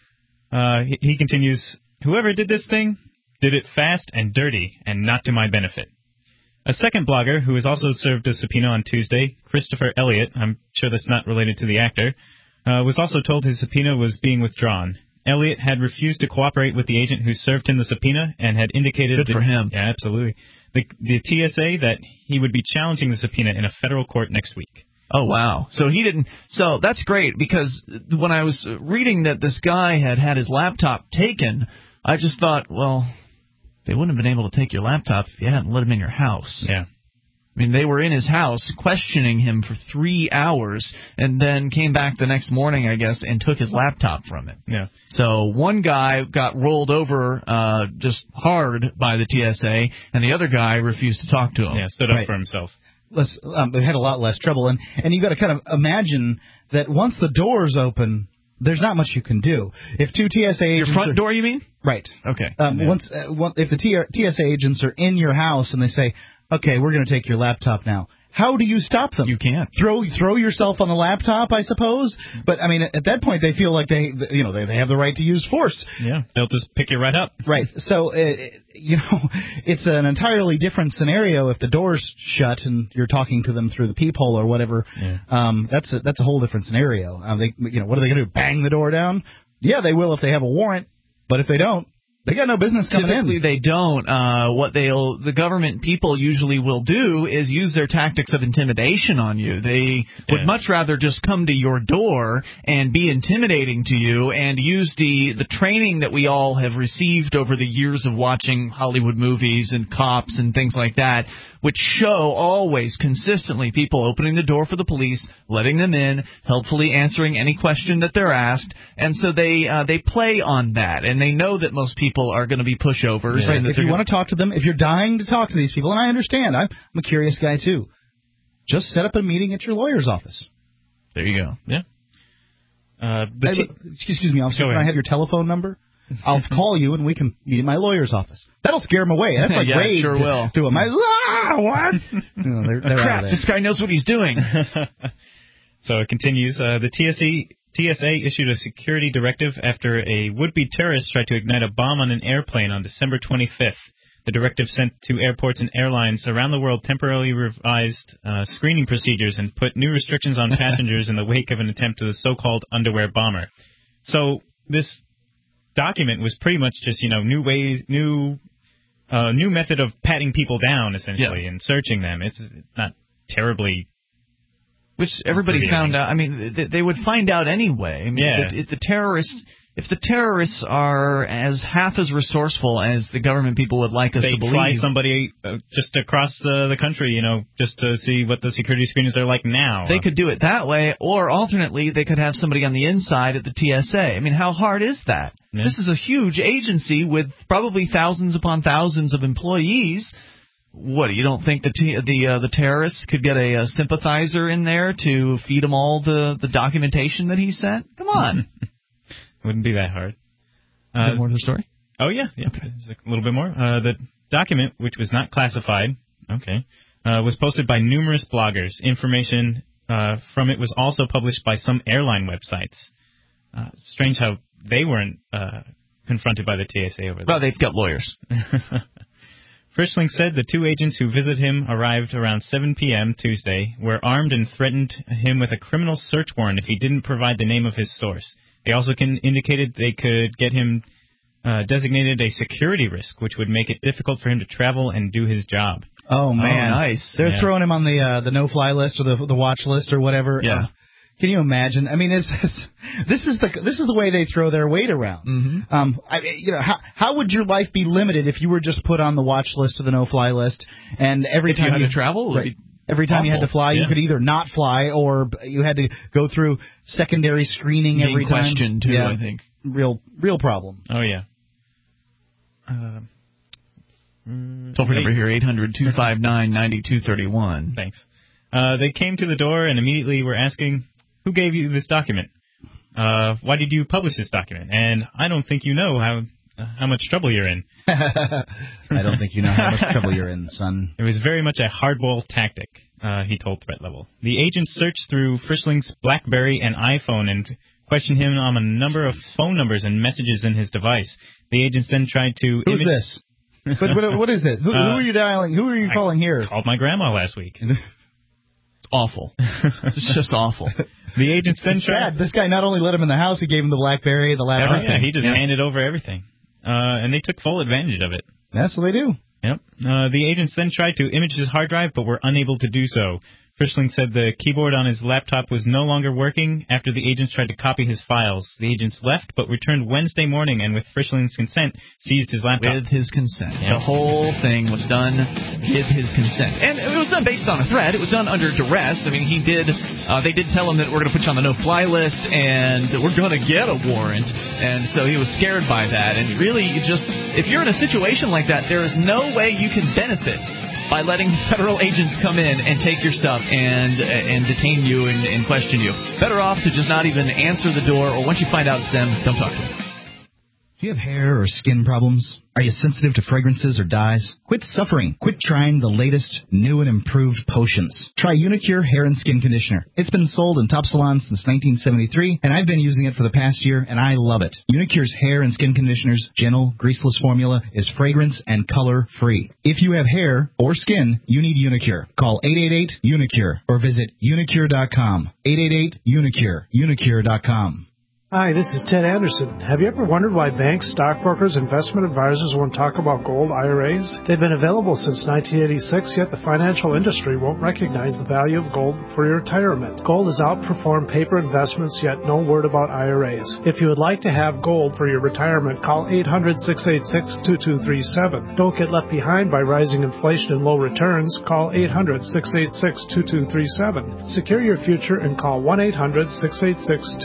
Speaker 2: Uh, he, he continues, whoever did this thing did it fast and dirty and not to my benefit. A second blogger who was also served a subpoena on Tuesday, Christopher Elliott, I'm sure that's not related to the actor, uh, was also told his subpoena was being withdrawn. Elliott had refused to cooperate with the agent who served him the subpoena and had indicated...
Speaker 1: Good
Speaker 2: that,
Speaker 1: for him.
Speaker 2: Yeah, absolutely. The, the T S A that he would be challenging the subpoena in a federal court next week.
Speaker 1: Oh, wow. So he didn't. So that's great, because when I was reading that this guy had had his laptop taken, I just thought, well, they wouldn't have been able to take your laptop if you hadn't let him in your house.
Speaker 2: Yeah.
Speaker 1: I mean, they were in his house questioning him for three hours and then came back the next morning, I guess, and took his laptop from him.
Speaker 2: Yeah.
Speaker 1: So one guy got rolled over uh, just hard by the T S A, and the other guy refused to talk to him.
Speaker 2: Yeah, stood up
Speaker 3: Right.
Speaker 2: for himself.
Speaker 3: Less, um, they had a lot less trouble, and and you've got to kind of imagine that once the doors open, there's not much you can do. If two T S A agents
Speaker 1: Your front
Speaker 3: are,
Speaker 1: door, you mean?
Speaker 3: right?
Speaker 1: Okay.
Speaker 3: Um,
Speaker 2: Yeah.
Speaker 3: Once uh, one, if the T- TSA agents are in your house and they say, "Okay, we're going to take your laptop now," how do you stop them?
Speaker 1: You can't.
Speaker 3: Throw throw yourself on the laptop, I suppose. But I mean, at that point, they feel like they you know they they have the right to use force.
Speaker 2: Yeah, they'll just pick you right up.
Speaker 3: Right. So, uh, you know, it's an entirely different scenario if the door's shut and you're talking to them through the peephole or whatever.
Speaker 2: Yeah.
Speaker 3: Um, that's a, that's a whole different scenario. Um, they, you know, what are they going to do? Bang the door down? Yeah, they will if they have a warrant. But if they don't, they got no business coming
Speaker 1: Typically
Speaker 3: in.
Speaker 1: they don't. Uh, what they'll, the government people usually will do is use their tactics of intimidation on you. They would
Speaker 2: Yeah.
Speaker 1: much rather just come to your door and be intimidating to you and use the, the training that we all have received over the years of watching Hollywood movies and cops and things like that, which show always consistently people opening the door for the police, letting them in, helpfully answering any question that they're asked, and so they uh, they play on that, and they know that most people are going to be pushovers.
Speaker 3: Right.
Speaker 1: And that
Speaker 3: If
Speaker 1: they're
Speaker 3: you
Speaker 1: gonna-
Speaker 3: want to talk to them, if you're dying to talk to these people, and I understand, I'm, I'm a curious guy too, just set up a meeting at your lawyer's office.
Speaker 1: there you go.
Speaker 2: Yeah. Uh, the
Speaker 3: Hey,
Speaker 2: t-
Speaker 3: look, excuse, excuse me, officer,
Speaker 2: Go
Speaker 3: can I
Speaker 2: ahead.
Speaker 3: have your telephone number? I'll call you and we can meet at my lawyer's office. That'll scare them away. That's like
Speaker 1: Yeah, it
Speaker 3: rage
Speaker 1: sure
Speaker 3: to,
Speaker 1: will.
Speaker 3: to them. I, ah, what? You know, they're, they're out
Speaker 1: Crap,
Speaker 3: of there.
Speaker 1: this guy knows what he's doing.
Speaker 2: So it continues. Uh, the T S A, T S A issued a security directive after a would-be terrorist tried to ignite a bomb on an airplane on December twenty-fifth. The directive sent to airports and airlines around the world temporarily revised uh, screening procedures and put new restrictions on passengers in the wake of an attempt to the so-called underwear bomber. So this document was pretty much just, you know, new ways, new, uh, new method of patting people down, essentially,
Speaker 1: Yeah.
Speaker 2: and searching them. It's not terribly...
Speaker 1: Which everybody
Speaker 2: Really?
Speaker 1: found out. I mean, they, they would find out anyway. I mean,
Speaker 2: Yeah.
Speaker 1: the, if the terrorists, if the terrorists are as half as resourceful as the government people would like us
Speaker 2: They
Speaker 1: to believe,
Speaker 2: fly somebody uh, just across the, the country, you know, just to see what the security screenings are like now.
Speaker 1: they could do it that way, or alternately, they could have somebody on the inside at the T S A. I mean, how hard is that?
Speaker 2: Yeah.
Speaker 1: This is a huge agency with probably thousands upon thousands of employees. What, you don't think the t- the uh, the terrorists could get a, uh sympathizer in there to feed them all the, the documentation that he sent? Come on.
Speaker 2: Wouldn't be that hard.
Speaker 1: Is
Speaker 2: Uh,
Speaker 1: that more to the story?
Speaker 2: Oh, yeah. yeah. Okay. A little bit more. Uh, the document, which was not classified, okay, uh, was posted by numerous bloggers. Information uh, from it was also published by some airline websites. Uh, strange how they weren't uh, confronted by the T S A over there.
Speaker 1: Well, they've got lawyers.
Speaker 2: Frischling said the two agents who visited him arrived around seven p.m. Tuesday, were armed and threatened him with a criminal search warrant if he didn't provide the name of his source. They also can, indicated they could get him uh, designated a security risk, which would make it difficult for him to travel and do his job.
Speaker 3: Oh, man.
Speaker 1: Oh, nice.
Speaker 3: They're
Speaker 2: Yeah.
Speaker 3: throwing him on the uh, the no-fly list or the the watch list or whatever.
Speaker 1: Yeah.
Speaker 3: Uh, Can you imagine? I mean, it's, it's, this is the this is the way they throw their weight around.
Speaker 1: Mm-hmm.
Speaker 3: Um, I, you know, how how would your life be limited if you were just put on the watch list or the no-fly list, and every
Speaker 1: If
Speaker 3: time
Speaker 1: you had to travel,
Speaker 3: right, every time you had to fly,
Speaker 1: Yeah.
Speaker 3: you could either not fly or you had to go through secondary screening
Speaker 1: Being
Speaker 3: every time.
Speaker 1: questioned, too,
Speaker 3: yeah,
Speaker 1: I think.
Speaker 3: real real problem.
Speaker 2: Oh, yeah. Uh,
Speaker 1: Toll free number here, eight hundred two five nine nine two three one.
Speaker 2: Thanks. Uh, they came to the door and immediately were asking, who gave you this document? Uh, why did you publish this document? And I don't think you know how uh, how much trouble you're in.
Speaker 3: I don't think you know how much trouble you're in, son.
Speaker 2: It was very much a hardball tactic, uh, he told Threat Level. The agents searched through Frischling's BlackBerry and iPhone and questioned him on a number of phone numbers and messages in his device. The agents then tried to...
Speaker 3: Who's
Speaker 2: image-
Speaker 3: this? what, what, what is it? Who,
Speaker 2: Uh,
Speaker 3: who are you dialing? Who are you
Speaker 2: I
Speaker 3: calling here?
Speaker 2: called my grandma last week.
Speaker 1: It's awful. It's just awful.
Speaker 2: The agents then
Speaker 3: It's
Speaker 2: tried...
Speaker 3: sad. This guy not only let him in the house, he gave him the BlackBerry, the laptop.
Speaker 2: Oh, yeah, he just
Speaker 3: Yeah.
Speaker 2: handed over everything. Uh, and they took full advantage of it.
Speaker 3: That's what they do.
Speaker 2: Yep. Uh, the agents then tried to image his hard drive, but were unable to do so. Frischling said the keyboard on his laptop was no longer working after the agents tried to copy his files. The agents left, but returned Wednesday morning and, with Frischling's consent, seized his laptop.
Speaker 1: With his consent.
Speaker 2: Yeah.
Speaker 1: The whole thing was done with his consent. And it was done based on a threat. It was done under duress. I mean, he did, uh, they did tell him that we're going to put you on the no-fly list and we're going to get a warrant. And so he was scared by that. And really, you just, if you're in a situation like that, there is no way you can benefit by letting federal agents come in and take your stuff and and detain you and, and question you. Better off to just not even answer the door, or once you find out it's them, don't talk to them.
Speaker 3: Do you have hair or skin problems? Are you sensitive to fragrances or dyes? Quit suffering. Quit trying the latest, new and improved potions. Try Unicure Hair and Skin Conditioner. It's been sold in top salons since nineteen seventy-three, and I've been using it for the past year, and I love it. Unicure's hair and skin conditioner's gentle, greaseless formula is fragrance and color-free. If you have hair or skin, you need Unicure. Call eight eight eight, UNICURE or visit unicure dot com. eight eight eight, UNICURE. unicure dot com.
Speaker 4: Hi, this is Ted Anderson. Have you ever wondered why banks, stockbrokers, investment advisors won't talk about gold I R As? They've been available since nineteen eighty-six, yet the financial industry won't recognize the value of gold for your retirement. Gold has outperformed paper investments, yet no word about I R As. If you would like to have gold for your retirement, call eight hundred, six eight six, two two three seven. Don't get left behind by rising inflation and low returns. Call eight hundred, six eight six, two two three seven. Secure your future and call one eight hundred, six eight six, two two three seven.